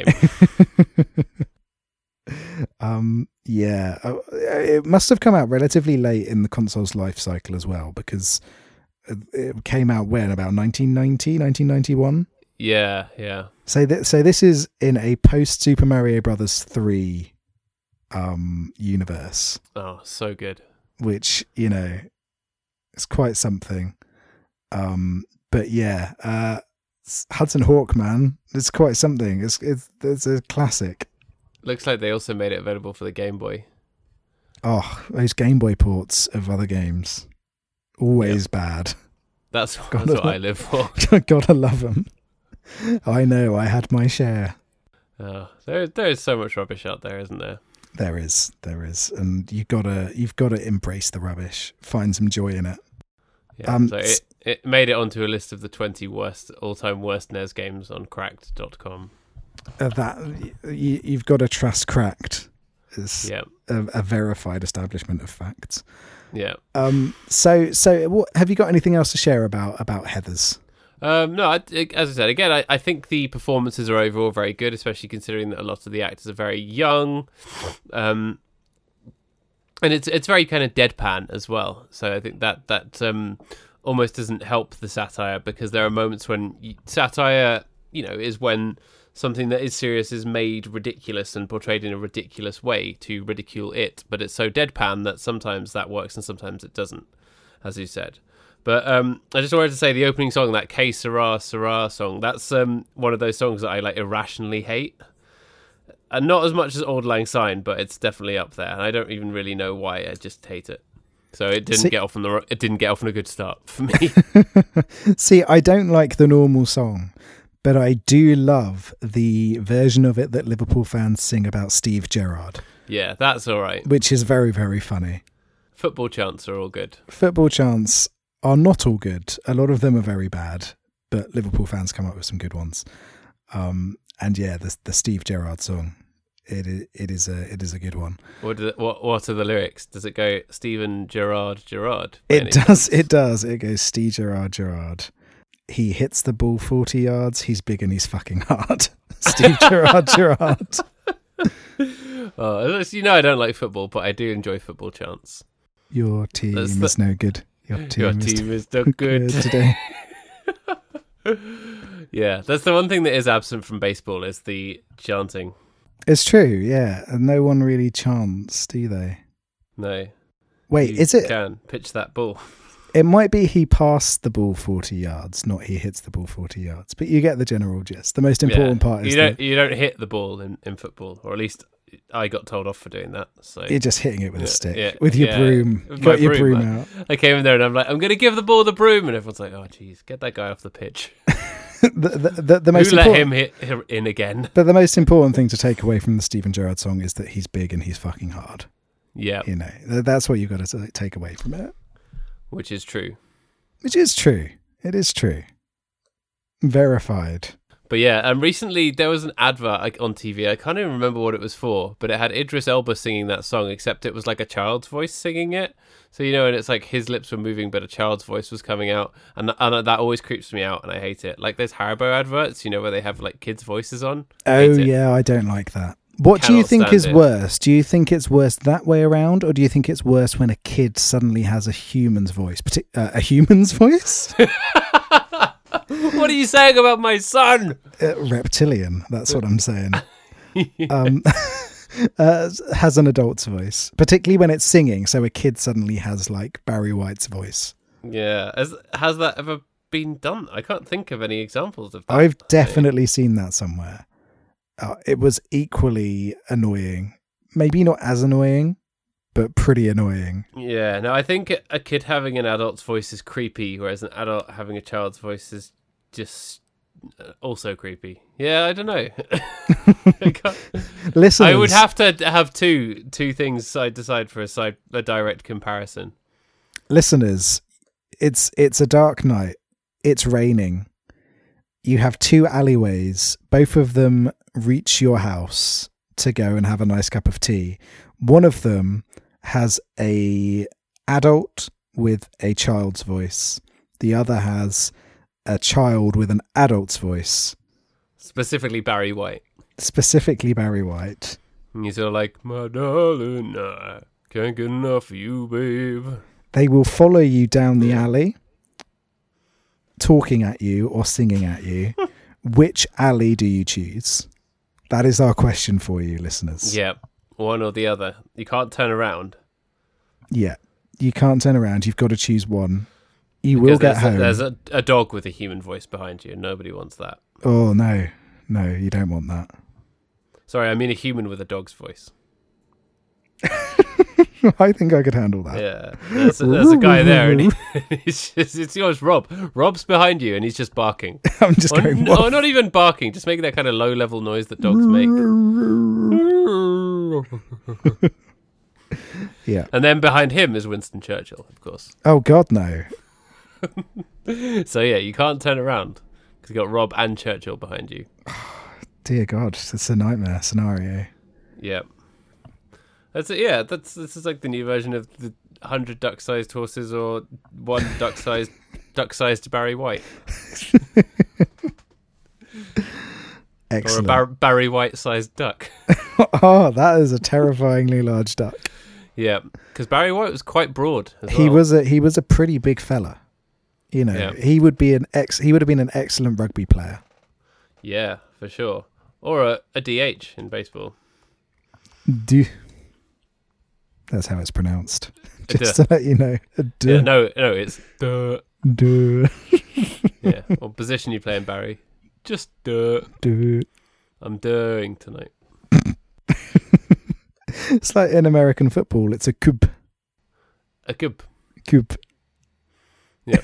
um, yeah, it must have come out relatively late in the console's life cycle as well, because it came out when, about nineteen ninety, nineteen ninety-one. Yeah, yeah. So, th- so this is in a post Super Mario Brothers three um, universe. Oh, so good. Which, you know, it's quite something. Um, but yeah, uh, Hudson Hawk, man, it's quite something. It's it's it's a classic. Looks like they also made it available for the Game Boy. Oh, those Game Boy ports of other games, always yep. bad. That's, that's what I live for. Gotta love them. I know, I had my share. Oh, there there is so much rubbish out there, isn't there? There is, there is, and you gotta you've got to embrace the rubbish, find some joy in it. Yeah, um, so it, it made it onto a list of the twenty worst all-time worst N E S games on cracked dot com. Uh, that you, you've got to trust Cracked as yeah. a, a verified establishment of facts. Yeah. Um. So, so what, have you got anything else to share about about Heathers? Um. No. I, as I said, again, I, I think the performances are overall very good, especially considering that a lot of the actors are very young. Um. And it's it's very kind of deadpan as well. So I think that that um almost doesn't help the satire, because there are moments when you, satire, you know, is when something that is serious is made ridiculous and portrayed in a ridiculous way to ridicule it. But it's so deadpan that sometimes that works and sometimes it doesn't, as you said. But um, I just wanted to say the opening song, that Que Sera Sera song, that's um, one of those songs that I like irrationally hate. And not as much as Auld Lang Syne, but it's definitely up there. And I don't even really know why. I just hate it. So it didn't See, get off on the it didn't get off on a good start for me. See, I don't like the normal song, but I do love the version of it that Liverpool fans sing about Steve Gerrard. Yeah, that's all right. Which is very, very funny. Football chants are all good. Football chants are not all good. A lot of them are very bad, but Liverpool fans come up with some good ones. Um, and yeah, the the Steve Gerrard song, it is, it is a it is a good one. What do, what what are the lyrics? Does it go Steven Gerrard Gerrard? It does. It does. It goes Steve Gerrard Gerrard. He hits the ball forty yards. He's big and he's fucking hard. Steve Gerrard Gerrard. Oh, you know I don't like football, but I do enjoy football chants. Your team That's is the, no good. Your team, your is, team is no good today. Yeah, that's the one thing that is absent from baseball is the chanting. It's true, yeah. And no one really chants, do they? No. Wait, you is it? Can pitch that ball. It might be he passed the ball forty yards, not he hits the ball forty yards. But you get the general gist. The most important yeah. part is you don't the, you don't hit the ball in, in football, or at least I got told off for doing that. So you're just hitting it with yeah, a stick, yeah, with your yeah. broom. With Got your broom, broom out. I came in there and I'm like, I'm going to give the ball the broom, and everyone's like, oh, geez, get that guy off the pitch. the, the, the, the most Who let important, him hit in again? But the most important thing to take away from the Steven Gerrard song is that he's big and he's fucking hard. Yeah, you know, that's what you've got to take away from it. Which is true. Which is true. It is true. Verified. But yeah, and recently there was an advert like, on T V. I can't even remember what it was for, but it had Idris Elba singing that song, except it was like a child's voice singing it. So, you know, and it's like his lips were moving, but a child's voice was coming out. And, and that always creeps me out, and I hate it. Like those Haribo adverts, you know, where they have like kids' voices on. Oh, yeah, I don't like that. What do you think is it. worse? Do you think it's worse that way around, or do you think it's worse when a kid suddenly has a human's voice? Partic- uh, a human's voice? What are you saying about my son? Uh, reptilian, that's what I'm saying. um, uh, has an adult's voice, particularly when it's singing, so a kid suddenly has like Barry White's voice. Yeah. Has, has that ever been done? I can't think of any examples of that. I've definitely seen that somewhere. Uh, it was equally annoying. Maybe not as annoying, but pretty annoying. Yeah, no, I think a kid having an adult's voice is creepy, whereas an adult having a child's voice is just also creepy. Yeah, I don't know. I, Listeners, I would have to have two two things side to side for a side a direct comparison. Listeners, it's it's a dark night. It's raining. You have two alleyways. Both of them reach your house to go and have a nice cup of tea. One of them has a adult with a child's voice. The other has a child with an adult's voice. Specifically Barry White. Specifically Barry White. And he's all like, my darling, I can't get enough of you, babe. They will follow you down the alley, talking at you or singing at you. Which alley do you choose? That is our question for you, listeners. Yeah, one or the other. You can't turn around. Yeah, you can't turn around. You've got to choose one. You Because will get there's home. A, there's a, a dog with a human voice behind you. Nobody wants that. Oh, no. No, you don't want that. Sorry, I mean a human with a dog's voice. I think I could handle that. Yeah, there's a, there's a guy there, and he, he's just, it's yours, Rob. Rob's behind you, and he's just barking. I'm just or, going, no, not even barking, just making that kind of low-level noise that dogs make. Yeah. And then behind him is Winston Churchill, of course. Oh, God, no. So, yeah, you can't turn around, because you've got Rob and Churchill behind you. Dear God, it's a nightmare scenario. Yeah. That's it, yeah, that's this is like the new version of the hundred duck-sized horses or one duck-sized duck-sized Barry White. Excellent. Or a Bar- Barry White-sized duck. Oh, that is a terrifyingly large duck. Yeah, because Barry White was quite broad as He well. was a he was a pretty big fella. You know, Yeah. he would be an ex. He would have been an excellent rugby player. Yeah, for sure. Or a, a D H in baseball. Do. That's how it's pronounced. A Just duh. to let you know. A duh. Yeah, no, no, it's duh. Duh. Yeah. What position you playing, Barry? Just duh. Duh. I'm doing tonight. It's like in American football. It's a coup. A good. Coup. Yeah.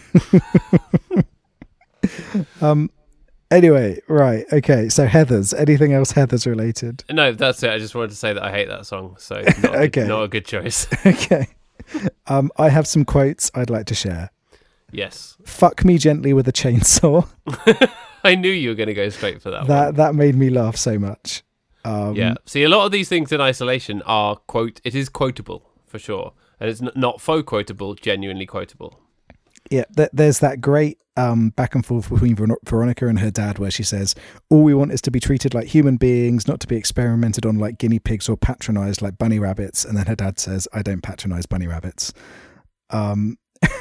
um. Anyway, right. Okay. So Heathers. Anything else Heathers related? No, that's it. I just wanted to say that I hate that song. So not, a, Okay. good, not a good choice. Okay. Um. I have some quotes I'd like to share. Yes. Fuck me gently with a chainsaw. I knew you were going to go straight for that. That one. that made me laugh so much. Um, Yeah. See, a lot of these things in isolation are quote. It is quotable for sure, and it's n- not faux quotable. Genuinely quotable. Yeah, th- there's that great um, back and forth between Ver- Veronica and her dad where she says, all we want is to be treated like human beings, not to be experimented on like guinea pigs or patronized like bunny rabbits. And then her dad says, I don't patronize bunny rabbits. Um,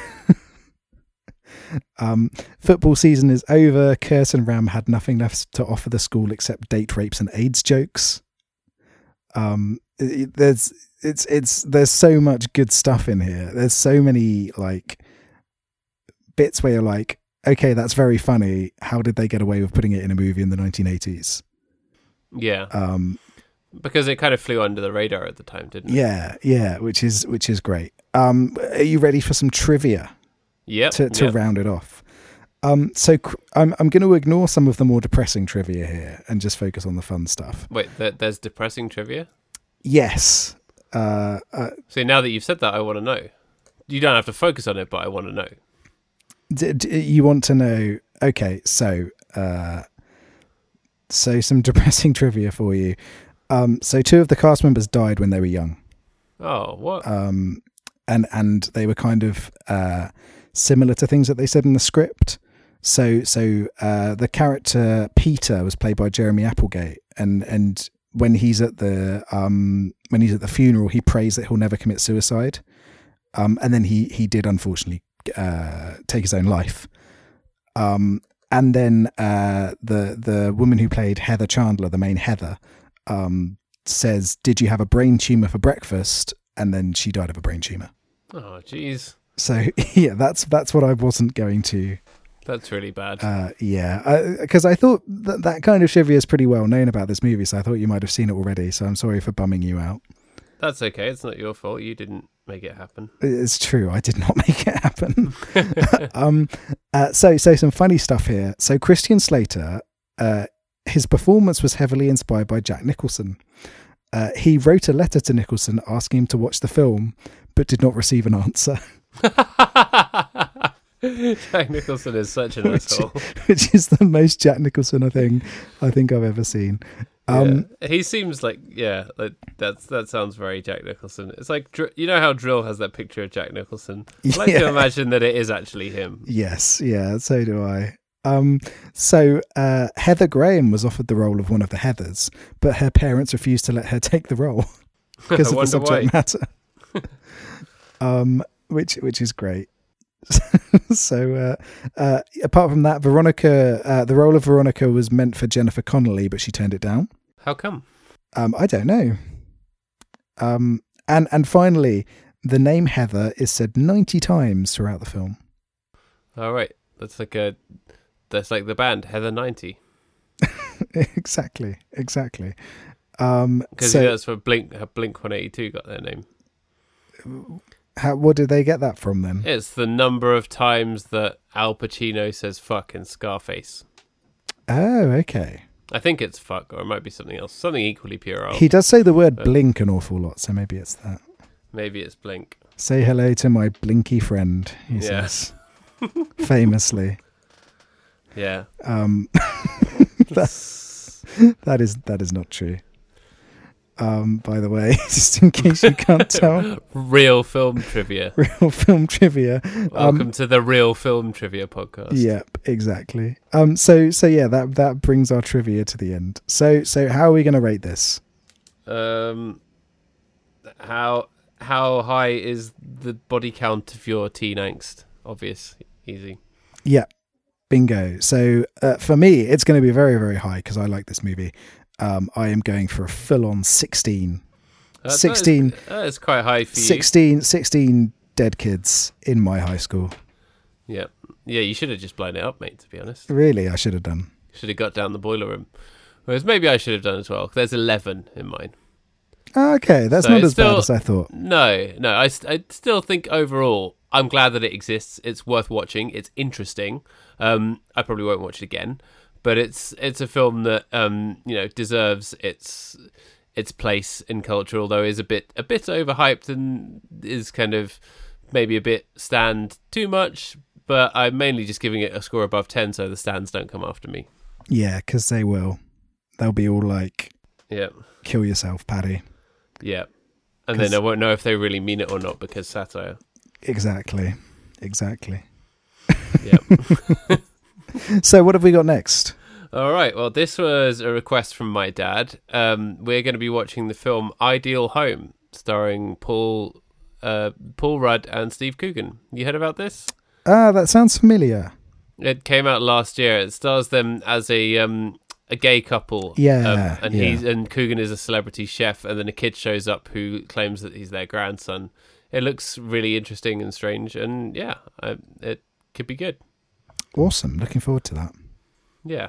um, football season is over. Kurt and Ram had nothing left to offer the school except date rapes and AIDS jokes. Um, it, there's it's it's there's so much good stuff in here. There's so many like bits where you're like, okay, that's very funny. How did they get away with putting it in a movie in the nineteen eighties? Yeah. Um, because it kind of flew under the radar at the time, didn't it? yeah, yeah, which is which is great. Um, are you ready for some trivia? Yep. To to yep. round it off. Um, so cr- I'm I'm going to ignore some of the more depressing trivia here and just focus on the fun stuff. Wait, th- there's depressing trivia? Yes. Uh, uh, See, now that you've said that, I want to know. You don't have to focus on it, but I want to know. d- d- you want to know? Okay, so uh, so some depressing trivia for you. Um, so two of the cast members died when they were young. Oh, what? Um, and and they were kind of uh, similar to things that they said in the script. So so uh, the character Peter was played by Jeremy Applegate, and and when he's at the um, when he's at the funeral, he prays that he'll never commit suicide. Um, and then he he did unfortunately uh, take his own life. Um, and then uh, the the woman who played Heather Chandler, the main Heather, um, says, "Did you have a brain tumor for breakfast?" And then she died of a brain tumor. Oh, jeez. So yeah, that's that's what I wasn't going to. That's really bad. Uh, yeah, because I, I thought that that kind of trivia is pretty well known about this movie, so I thought you might have seen it already. So I'm sorry for bumming you out. That's okay. It's not your fault. You didn't make it happen. It's true. I did not make it happen. um, uh, so so some funny stuff here. So Christian Slater, uh, his performance was heavily inspired by Jack Nicholson. Uh, he wrote a letter to Nicholson asking him to watch the film, but did not receive an answer. Jack Nicholson is such an which, asshole. Which is the most Jack Nicholson thing I think I've ever seen. Um, yeah. He seems like yeah, like that's that sounds very Jack Nicholson. It's like you know how Drill has that picture of Jack Nicholson. I like yeah. to imagine that it is actually him. Yes, yeah, so do I. Um, so uh, Heather Graham was offered the role of one of the Heathers, but her parents refused to let her take the role because of the subject why. matter. um, which which is great. so uh, uh, apart from that, Veronica, uh, the role of Veronica was meant for Jennifer Connelly, but she turned it down. How come? Um, I don't know. Um, and and finally, the name Heather is said ninety times throughout the film. All right, that's like a that's like the band Heather ninety. exactly, exactly. Um, because so, yeah, that's where Blink Blink one eighty-two got their name. How, what did they get that from then? It's the number of times that Al Pacino says fuck in Scarface. Oh, okay. I think it's fuck, or it might be something else. Something equally puerile. He does say the word but blink an awful lot, so maybe it's that. Maybe it's Blink. Say hello to my blinky friend, he Yeah. says. Famously. Yeah. Um, that, that is that is not true. Um, by the way, just in case you can't tell. Real film trivia. Real film trivia. Welcome um, to the Real Film Trivia podcast. Yep, exactly. Um, so so yeah, that that brings our trivia to the end. So so how are we going to rate this? Um, how how high is the body count of your teen angst? Obvious, easy. Yeah, bingo. So uh, for me, it's going to be very very high because I like this movie. Um, I am going for a full-on sixteen. Uh, sixteen. That is, that is quite high for you. sixteen, sixteen dead kids in my high school. Yeah, Yeah, you should have just blown it up, mate, to be honest. Really, I should have done. Should have got down the boiler room. Whereas maybe I should have done as well. There's eleven in mine. Okay, that's So not it's as still- bad as I thought. No, no, I, st- I still think overall, I'm glad that it exists. It's worth watching. It's interesting. Um, I probably won't watch it again, but it's it's a film that um, you know deserves its its place in culture, although is a bit a bit overhyped and is kind of maybe a bit stand too much. But I'm mainly just giving it a score above ten, so the stands don't come after me. Yeah, because they will. They'll be all like, Yeah, kill yourself, Paddy. yeah, and 'Cause- then I won't know if they really mean it or not because satire. Exactly. Exactly. Yeah. So what have we got next? All right. Well, this was a request from my dad. Um, we're going to be watching the film Ideal Home, starring Paul uh, Paul Rudd and Steve Coogan. You heard about this? Ah, that sounds familiar. It came out last year. It stars them as a um, a gay couple. Yeah, um, and yeah. he's and Coogan is a celebrity chef, and then a kid shows up who claims that he's their grandson. It looks really interesting and strange, and yeah, I, it could be good. Awesome. Looking forward to that. Yeah.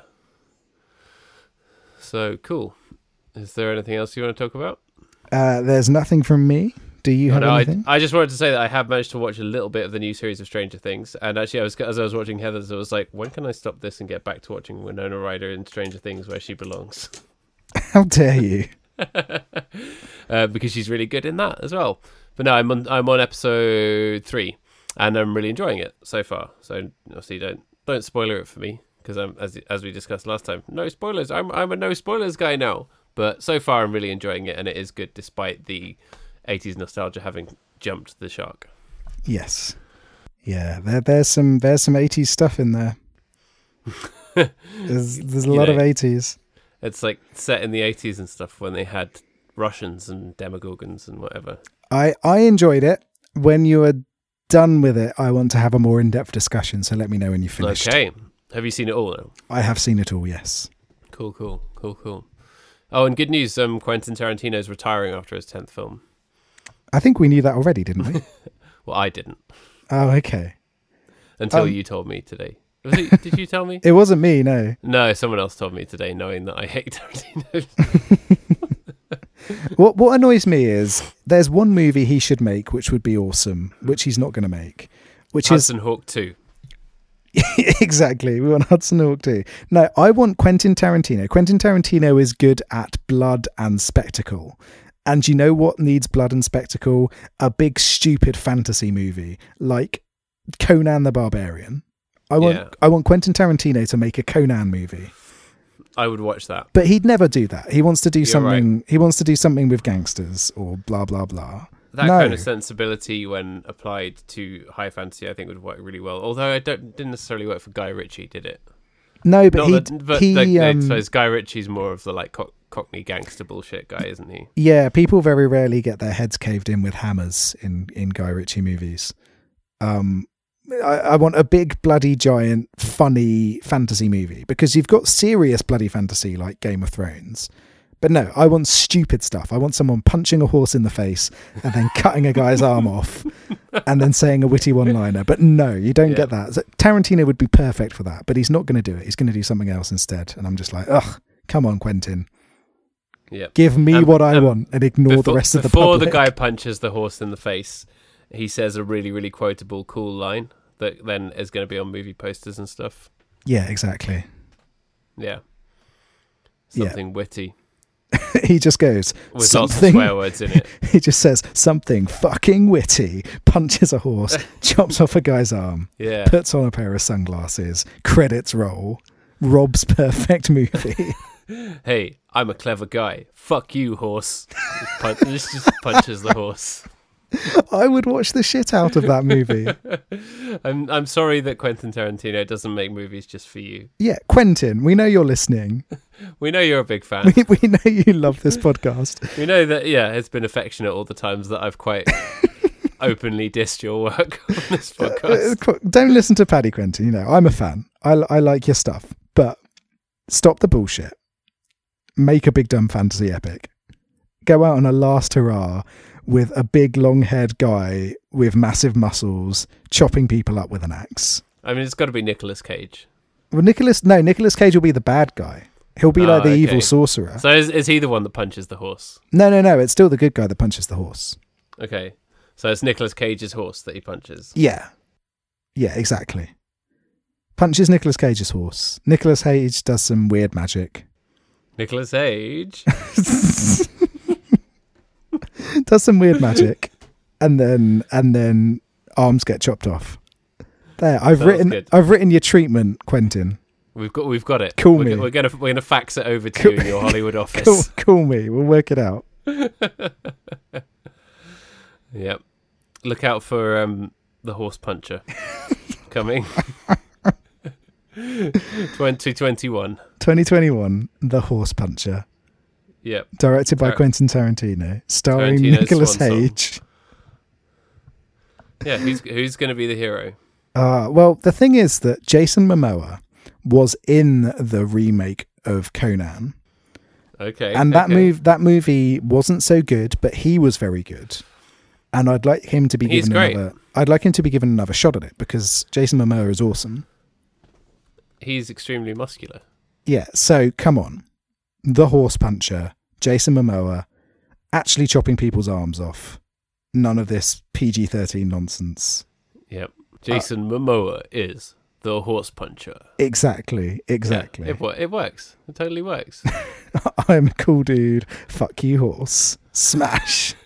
So cool. Is there anything else you want to talk about? Uh, there's nothing from me. Do you Oh, have no, I, anything? I just wanted to say that I have managed to watch a little bit of the new series of Stranger Things, and actually, I was as I was watching Heather's, I was like, when can I stop this and get back to watching Winona Ryder in Stranger Things, where she belongs? How dare you? uh, because she's really good in that as well. But no, I'm on I'm on episode three, and I'm really enjoying it so far. So obviously, don't don't spoiler it for me because I'm as as we discussed last time. No spoilers. I'm I'm a no spoilers guy now. But so far, I'm really enjoying it, and it is good despite the eighties nostalgia having jumped the shark. Yes. Yeah, there, there's some there's some eighties stuff in there. There's there's a You lot know, of eighties. It's like set in the eighties and stuff when they had Russians and Demogorgons and whatever. I, I enjoyed it. When you are done with it, I want to have a more in-depth discussion, so let me know when you finished. Okay. Have you seen it all now? I have seen it all, yes. Cool, cool, cool, cool. Oh, and good news, um, Quentin Tarantino's retiring after his tenth film. I think we knew that already, didn't we? Well, I didn't. Oh, okay. Until Um, you told me today. Was it, did you tell me? It wasn't me, no. No, someone else told me today, knowing that I hate Tarantino. What what annoys me is there's one movie he should make which would be awesome, which he's not going to make, which Hudson Hawk two. is exactly we want Hudson Hawk too. No, I want Quentin Tarantino. Quentin Tarantino is good at blood and spectacle, and you know what needs blood and spectacle? A big stupid fantasy movie like Conan the Barbarian. I want Yeah. I want Quentin Tarantino to make a Conan movie. I would watch that. But he'd never do that. He wants to do You're something. He wants to do something with gangsters or blah blah blah. That No. kind of sensibility, when applied to high fantasy, I think would work really well. Although I don't didn't necessarily work for Guy Ritchie, did it? No, but Not he that, but he like, I um, suppose Guy Ritchie's more of the like co- Cockney gangster bullshit guy, isn't he? yeah. People very rarely get their heads caved in with hammers in in Guy Ritchie movies. Um, I, I want a big bloody giant funny fantasy movie because you've got serious bloody fantasy like Game of Thrones. But no, I want stupid stuff. I want someone punching a horse in the face and then cutting a guy's arm off and then saying a witty one-liner. But no, you don't Yeah. get that. So Tarantino would be perfect for that, but he's not going to do it. He's going to do something else instead. And I'm just like, ugh, come on, Quentin. Yeah. Give me Um, what I um, want and ignore the rest of the Before public. the guy punches the horse in the face, he says a really, really quotable, cool line that then is going to be on movie posters and stuff. Yeah, exactly. Yeah. Yeah. Something witty He just goes, with lots of something. swear words in it. He just says something fucking witty, punches a horse, chops off a guy's arm, Yeah. puts on a pair of sunglasses, credits roll, Rob's perfect movie. Hey, I'm a clever guy. Fuck you, horse. Just, punch, just, just punches the horse. I would watch the shit out of that movie. I'm I'm sorry that Quentin Tarantino doesn't make movies just for you. Yeah, Quentin, we know you're listening. We know you're a big fan. We, we know you love this podcast. We know that, yeah, it's been affectionate all the times that I've quite openly dissed your work on this podcast. Uh, Don't listen to Paddy Quentin. You know, I'm a fan. I, I like your stuff. But stop the bullshit. Make a big dumb fantasy epic. Go out on a last hurrah with a big long-haired guy with massive muscles chopping people up with an axe. I mean, it's got to be Nicolas Cage. Well, Nicholas, no, Nicolas Cage will be the bad guy. He'll be Oh, like the okay. evil sorcerer. So is, is he the one that punches the horse? No, no, no. It's still the good guy that punches the horse. Okay. So it's Nicolas Cage's horse that he punches. Yeah. Yeah, exactly. Punches Nicolas Cage's horse. Nicolas Cage does some weird magic. Nicolas Cage? Does some weird magic. And then and then arms get chopped off. There, I've That was written good. I've written your treatment, Quentin. We've got we've got it. Call we're, me. We're gonna we're gonna fax it over to Call- you in your Hollywood Call, office. call me. We'll work it out. Yep. Look out for um, the horse puncher coming. twenty twenty-one. twenty twenty-one, The Horse Puncher. Yep. Directed by Tar- Quentin Tarantino. Starring Tarantino's Nicolas swan song. Cage. Yeah. Who's who's gonna be the hero? Uh, well, the thing is that Jason Momoa was in the remake of Conan. Okay. And that okay. move, that movie wasn't so good, but he was very good. And I'd like him to be He's given great. another. I'd like him to be given another shot at it because Jason Momoa is awesome. He's extremely muscular. Yeah. So come on, The Horse Puncher, Jason Momoa, actually chopping people's arms off. None of this P G thirteen nonsense. Yep. Jason uh, Momoa is the horse puncher. Exactly. Exactly. Yeah, it, wo- it works. It totally works. I'm a cool dude. Fuck you, horse. Smash.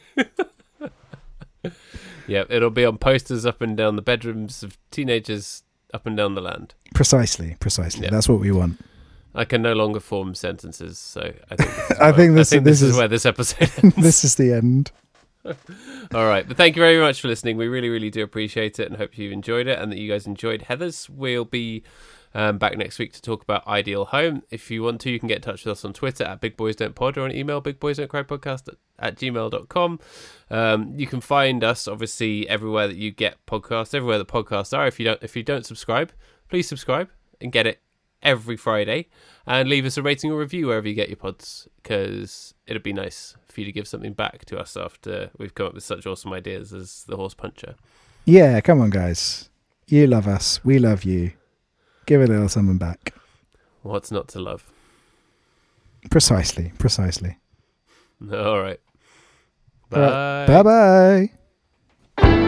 Yeah, it'll be on posters up and down the bedrooms of teenagers up and down the land. Precisely. Precisely. Yeah. That's what we want. I can no longer form sentences, so I think this is, I where, think this- I think this this is is- where this episode ends. This is the end. All right, but thank you very much for listening. We really, really do appreciate it and hope you enjoyed it and that you guys enjoyed Heathers. We'll be um, back next week to talk about Ideal Home. If you want to, you can get in touch with us on Twitter at Big Boys Don't Pod or on email bigboysdon'tcrypodcast at, at gmail dot com. Um, you can find us obviously everywhere that you get podcasts, everywhere that podcasts are. If you don't, if you don't subscribe, please subscribe and get it every Friday, and leave us a rating or review wherever you get your pods, because it'd be nice for you to give something back to us after we've come up with such awesome ideas as the horse puncher. Yeah, come on, guys. You love us. We love you. Give a little something back. What's not to love? Precisely. Precisely. All right. All right. Bye. Bye-bye.